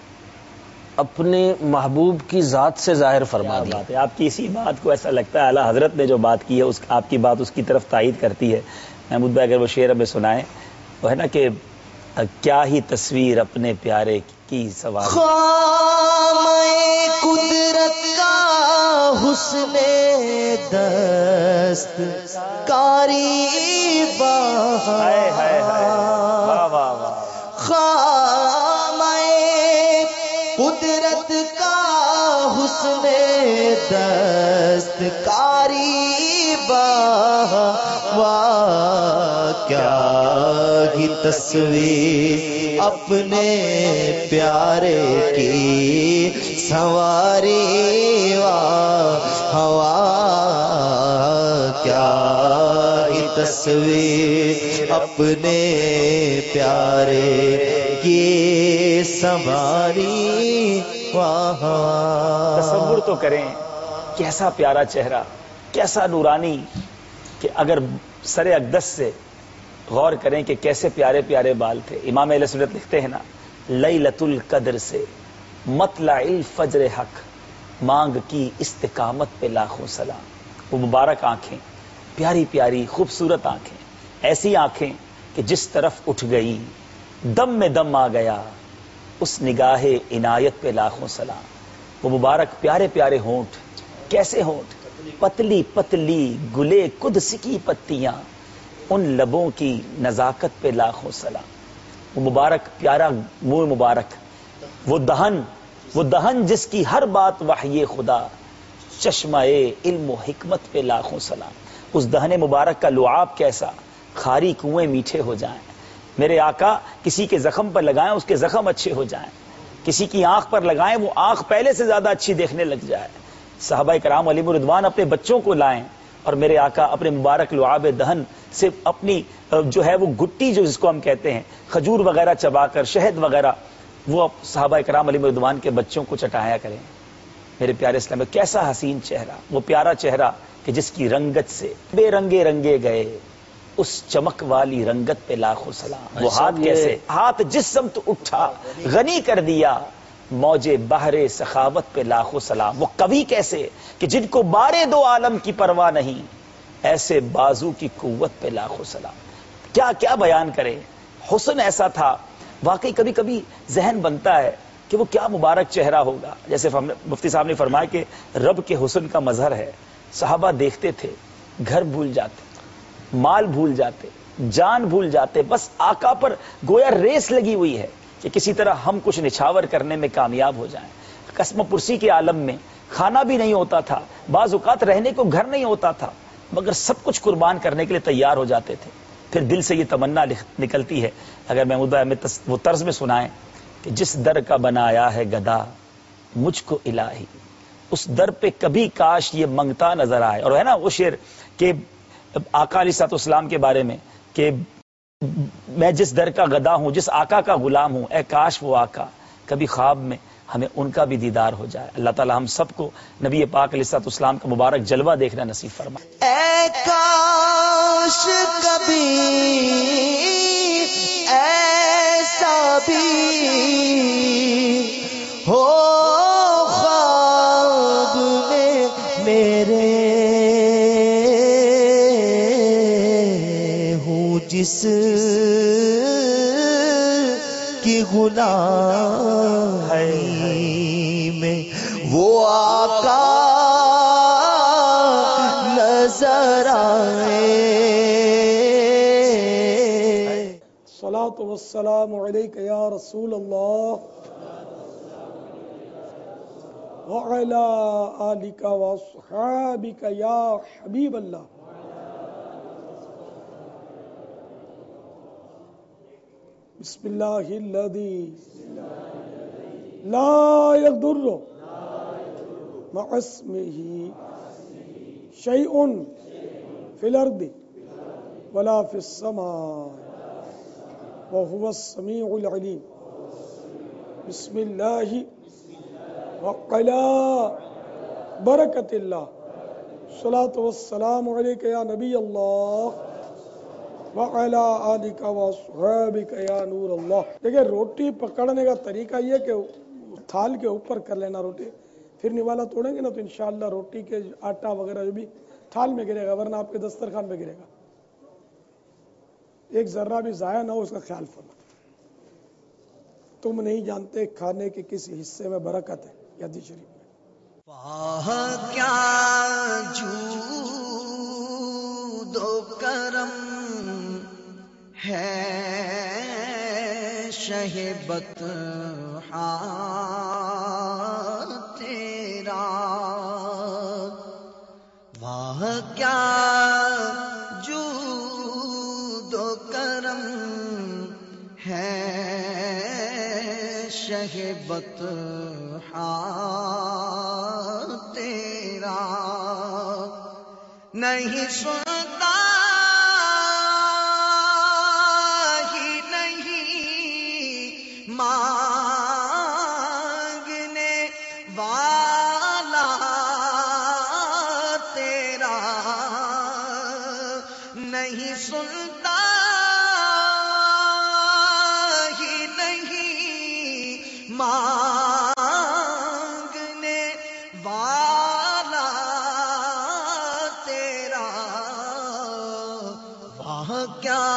اپنے محبوب کی ذات سے ظاہر فرما دی۔ بات ہے، آپ کی اسی بات کو ایسا لگتا ہے اعلیٰ حضرت نے جو بات کی ہے اس آپ کی بات اس کی طرف تائید کرتی ہے۔ محمود بھائی اگر وہ شعر ہمیں سنائیں، وہ ہے نا کہ کیا ہی تصویر اپنے پیارے کی سواری، خامے قدرت کا حسن دست کاری ہائے ہائے ہائے، واہ واہ واہ، خامے قدرت کا حسن دست کاری واہ، کیا ہی تصویر اپنے پیارے کی سواری واہ، ہوا کیا ہی تصویر اپنے پیارے کی سواری واہ۔ تصور تو کریں کیسا پیارا چہرہ، کیسا نورانی، کہ اگر سر اقدس سے غور کریں کہ کیسے پیارے پیارے بال تھے۔ امام اہل سنت لکھتے ہیں نا، لیلۃ القدر سے مطلع الفجر حق، مانگ کی استقامت پہ لاکھوں سلام۔ وہ مبارک آنکھیں، پیاری پیاری خوبصورت آنکھیں، ایسی آنکھیں کہ جس طرف اٹھ گئی دم میں دم آ گیا، اس نگاہ عنایت پہ لاکھوں سلام۔ وہ مبارک پیارے پیارے ہونٹ، کیسے ہونٹ، پتلی پتلی گلے قدس کی پتیاں، ان لبوں کی نزاکت پہ لاکھوں سلام۔ وہ مبارک پیارا منہ مبارک، وہ دہن وہ دہن جس کی ہر بات وحی خدا، چشمہ علم و حکمت پہ لاکھوں سلام۔ اس دہن مبارک کا لعاب کیسا، خاری کنویں میٹھے ہو جائیں۔ میرے آقا کسی کے زخم پر لگائیں اس کے زخم اچھے ہو جائیں، کسی کی آنکھ پر لگائیں وہ آنکھ پہلے سے زیادہ اچھی دیکھنے لگ جائے۔ صحابہ کرام علیہم رضوان اپنے بچوں کو لائیں اور میرے آقا اپنے مبارک لعاب دہن سے اپنی جو ہے وہ گٹی جو جس کو ہم کہتے ہیں کھجور وغیرہ چبا کر شہد وغیرہ وہ صحابہ کرام علیہم رضوان کے بچوں کو چٹایا کریں۔ میرے پیارے اسلام میں کیسا حسین چہرہ، وہ پیارا چہرہ کہ جس کی رنگت سے بے رنگے رنگے گئے، اس چمک والی رنگت پہ لاکھوں سلام۔ وہ ہاتھ کیسے، ہاتھ جس سمت اٹھا غنی کر دیا، موجے بحر سخاوت پہ لاکھوں سلام۔ وہ کبھی کیسے کہ جن کو بارے دو عالم کی پرواہ نہیں، ایسے بازو کی قوت پہ لاکھوں سلام۔ کیا کیا بیان کرے، حسن ایسا تھا۔ واقعی کبھی کبھی ذہن بنتا ہے کہ کہ وہ کیا مبارک چہرہ ہوگا. جیسے مفتی صاحب نے فرمایا کہ رب کے حسن کا مظہر ہے. صحابہ دیکھتے تھے، گھر بھول جاتے، مال بھول جاتے، جان بھول جاتے، بس آقا پر گویا ریس لگی ہوئی ہے کہ کسی طرح ہم کچھ نچھاور کرنے میں کامیاب ہو جائیں. قسم پرسی کے عالم میں کھانا بھی نہیں ہوتا تھا، بعض اوقات رہنے کو گھر نہیں ہوتا تھا، مگر سب کچھ قربان کرنے کے لیے تیار ہو جاتے تھے. پھر دل سے یہ تمنا نکلتی ہے، اگر محمود بھائی ہمیں وہ طرز میں سنائیں کہ جس در کا بنایا ہے گدا مجھ کو الہی، اس در پہ کبھی کاش یہ منگتا نظر آئے. اور ہے نا وہ شعر کہ آقا علیہ الصلوۃ والسلام کے بارے میں کہ میں جس در کا گدا ہوں، جس آقا کا غلام ہوں، اے کاش وہ آقا کبھی خواب میں ہمیں ان کا بھی دیدار ہو جائے. اللہ تعالی ہم سب کو نبی پاک علیہ الصلوۃ والسلام کا مبارک جلوہ دیکھنا نصیب فرمائے. اے کاش کبھی ایسا بھی ہو خواب میں میرے، ہوں جس کی غلام میں وہ آقا نظر آئے. الصلاۃ والسلام علیک یا رسول اللہ وعلی آلک واصحابک یا حبیب اللہ. بسم اللہ الذی لا یضر مع اسمہ شیء فی الارض ولا فی السماء وهو السمیع العلیم. بسم اللہ وعلی برکت اللہ. الصلاۃ والسلام علیک یا نبی اللہ وعلی آلک واصحابک یا نور اللہ. دیکھیں روٹی پکڑنے کا طریقہ یہ کہ تھال کے اوپر کر لینا روٹی، پھر نوالا توڑیں گے نا تو انشاءاللہ روٹی کے آٹا وغیرہ جو بھی تھال میں گرے گا، ورنہ آپ کے دسترخوان میں گرے گا. ایک ذرہ بھی ضائع نہ ہو اس کا خیال فرما. تم نہیں جانتے کھانے کے کس حصے میں برکت ہے. حدیث شریف میں واہ کیا جود و کرم ہے شہ بطحا تیرا، واہ کیا جود و کرم ہے شہ بطحا تیرا. نہیں سنتا ہی نہیں مانگنے والا تیرا، نہیں سنتا ہی نہیں مانگنے والا تیرا. واہ کیا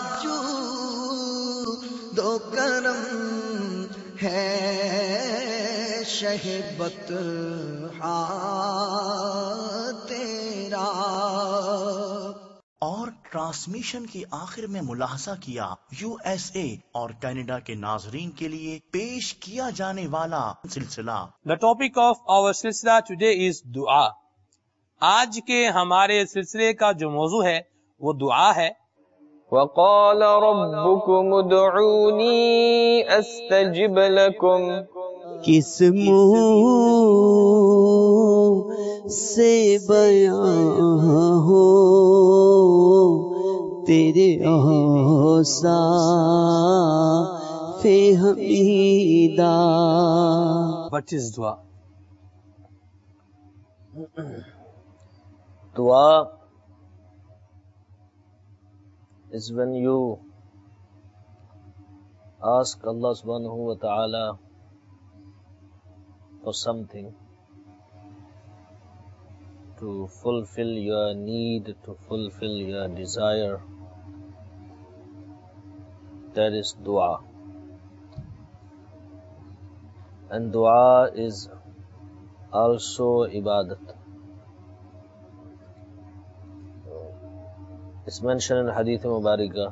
جود و کرم ہے شہ بطحا تیرا. اور ٹرانسمیشن کی آخر میں ملاحظہ کیا یو ایس اے اور کینیڈا کے ناظرین کے لیے پیش کیا جانے والا سلسلہ. The topic of our سلسلہ today is دعا. آج کے ہمارے سلسلے کا جو موضوع ہے وہ دعا ہے. وقال ربكم ادعوني استجب لكم. کس منہ سے بیان ہو تیرے اوصاف حمیدہ. What is دعا؟ دعا is when you ask Allah subhanahu wa ta'ala for something, to fulfill your need, to fulfill your desire. That is dua. And dua is also ibadat. It's mentioned in Hadith Mubarakah,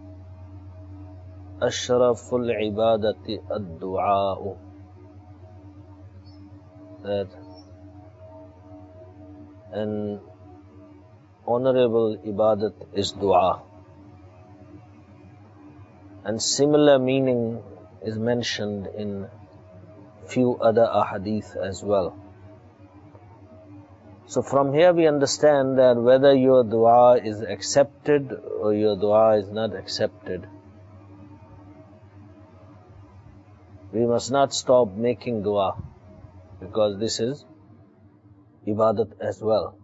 Ashraful ibadati ad-du'a'u, that an honorable ibadat is dua. And similar meaning is mentioned in few other ahadith as well. So from here we understand that whether your dua is accepted or your dua is not accepted, we must not stop making dua, because this is ibadat as well.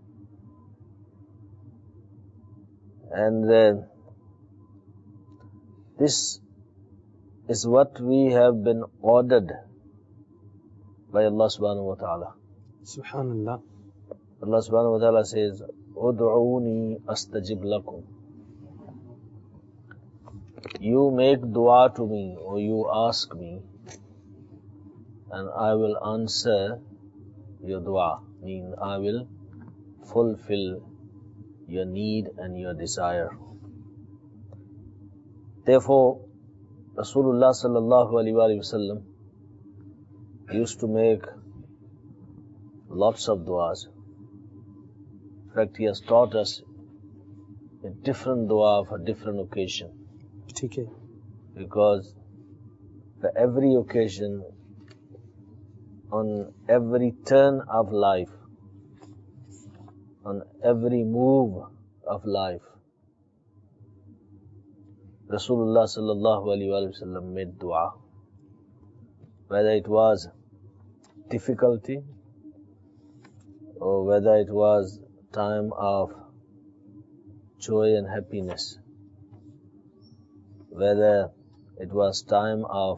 And uh, this is what we have been ordered by Allah subhanahu wa ta'ala. Subhanallah. Allah subhanahu wa ta'ala says, Ud'uni astajib lakum. You make dua to me, or you ask me, and I will answer your dua. Mean I will fulfill your need and your desire. Therefore, Rasulullah sallallahu alaihi wasallam used to make lots of du'as. In fact, he has taught us a different dua for different occasion. Okay. Because for every occasion, on every turn of life, on every move of life, Rasulullah sallallahu alaihi wasallam made dua. Whether it was difficulty, or whether it was time of joy and happiness, whether it was time of,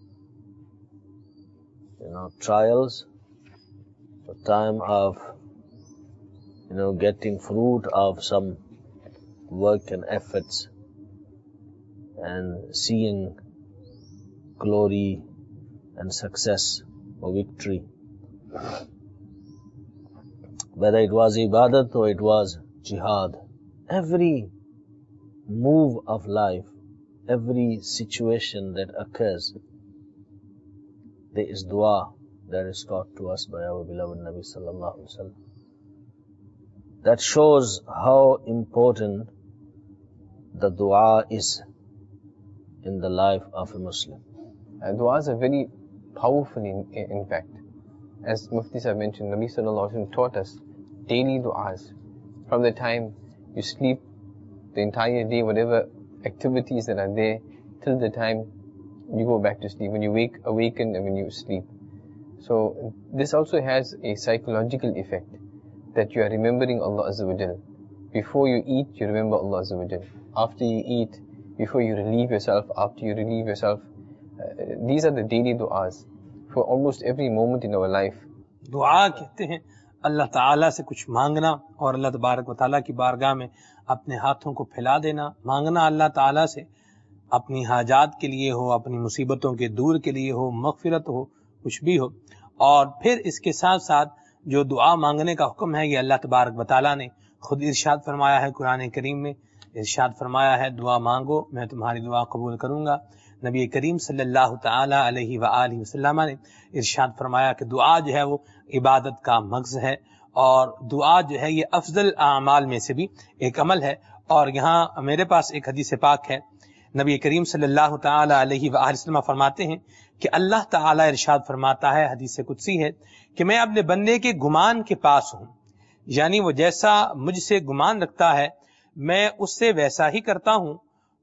you know, trials, or time of, you know, getting fruit of some work and efforts, and seeing glory and success or victory. Whether it was ibadat or it was jihad, every move of life, every situation that occurs, there is dua that is taught to us by our beloved Nabi sallallahu alaihi wasallam. That shows how important the dua is in the life of a Muslim. Uh, du'as are very powerful in, in fact. As Mufti Sahib mentioned, Nabi sallallahu alaihi wasallam taught us daily du'as. From the time you sleep, the entire day, whatever activities that are there, till the time you go back to sleep, when you wake, awaken and when you sleep. So this also has a psychological effect, that you are remembering Allah Azza wa Jal. Before you eat, you remember Allah Azza wa Jal. After you eat, before you relieve yourself, after you relieve yourself. Uh, these are the daily du'as for almost every moment in our life. दुआ कहते हैं अल्लाह ताला से कुछ मांगना और अल्लाह तबारक व ताला की बारगाह में अपने हाथों को फैला देना, मांगना अल्लाह ताला से अपनी हाजात के लिए हो, अपनी मुसीबतों के दूर के लिए हो, मगफिरत हो, कुछ भी हो। और फिर इसके साथ साथ जो दुआ मांगने का हुक्म है, ये अल्लाह तबारक व ताला ने खुद इरशाद फरमाया है कुरान करीम में। इरशाद फरमाया है, दुआ मांगो मैं तुम्हारी दुआ कबूल करूंगा। नबी करीम सल्लल्लाहु ताला अलैहि व आलिहि वसल्लम ने इरशाद फरमाया कि दुआ जो है वो इबादत का मग़ज़ है, और दुआ जो है ये अफजल आमाल में से भी एक अमल है। और यहाँ मेरे पास एक हदीस पाक है, नबी करीम सल्लल्लाहु ताला अलैहि व आलिहि वसल्लम फरमाते हैं कि अल्लाह ताला इरशाद फरमाता है, हदीस कुदसी है, कि मैं अपने बंदे के गुमान के पास हूँ, यानी वो जैसा मुझसे गुमान रखता है मैं उससे वैसा ही करता हूँ।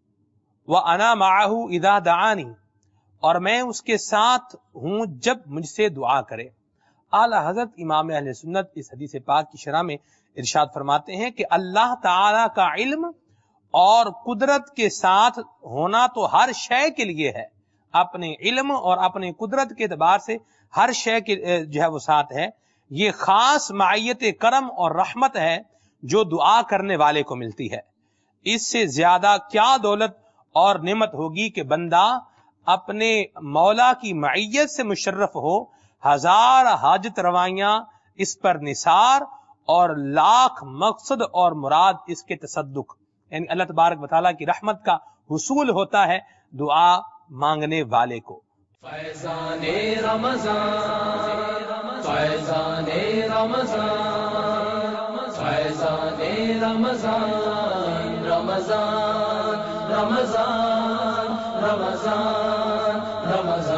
व अना माअहू इदा दआनी, और मैं उसके साथ हूँ जब मुझसे दुआ करे। आला हजरत इमाम अहले सुन्नत इस हदीस पाक की शरह में इरशाद फरमाते हैं कि अल्लाह ताला का इल्म और कुदरत के साथ होना तो हर शय के लिए है। अपने इल्म और अपने कुदरत के एतबार से हर शय के जो है वो साथ है। ये खास मायत करम और रहमत है जो दुआ करने वाले को मिलती है। इससे ज्यादा क्या दौलत और नेमत होगी कि बंदा اپنے مولا کی معیت سے مشرف ہو، ہزار حاجت روائیاں اس پر نثار، اور لاکھ مقصد اور مراد اس کے تصدق. یعنی اللہ تبارک و تعالیٰ کی رحمت کا حصول ہوتا ہے دعا مانگنے والے کو. فیضان رمضان فیضان رمضان فیضان رمضان رمضان رمضان رمضان رمضان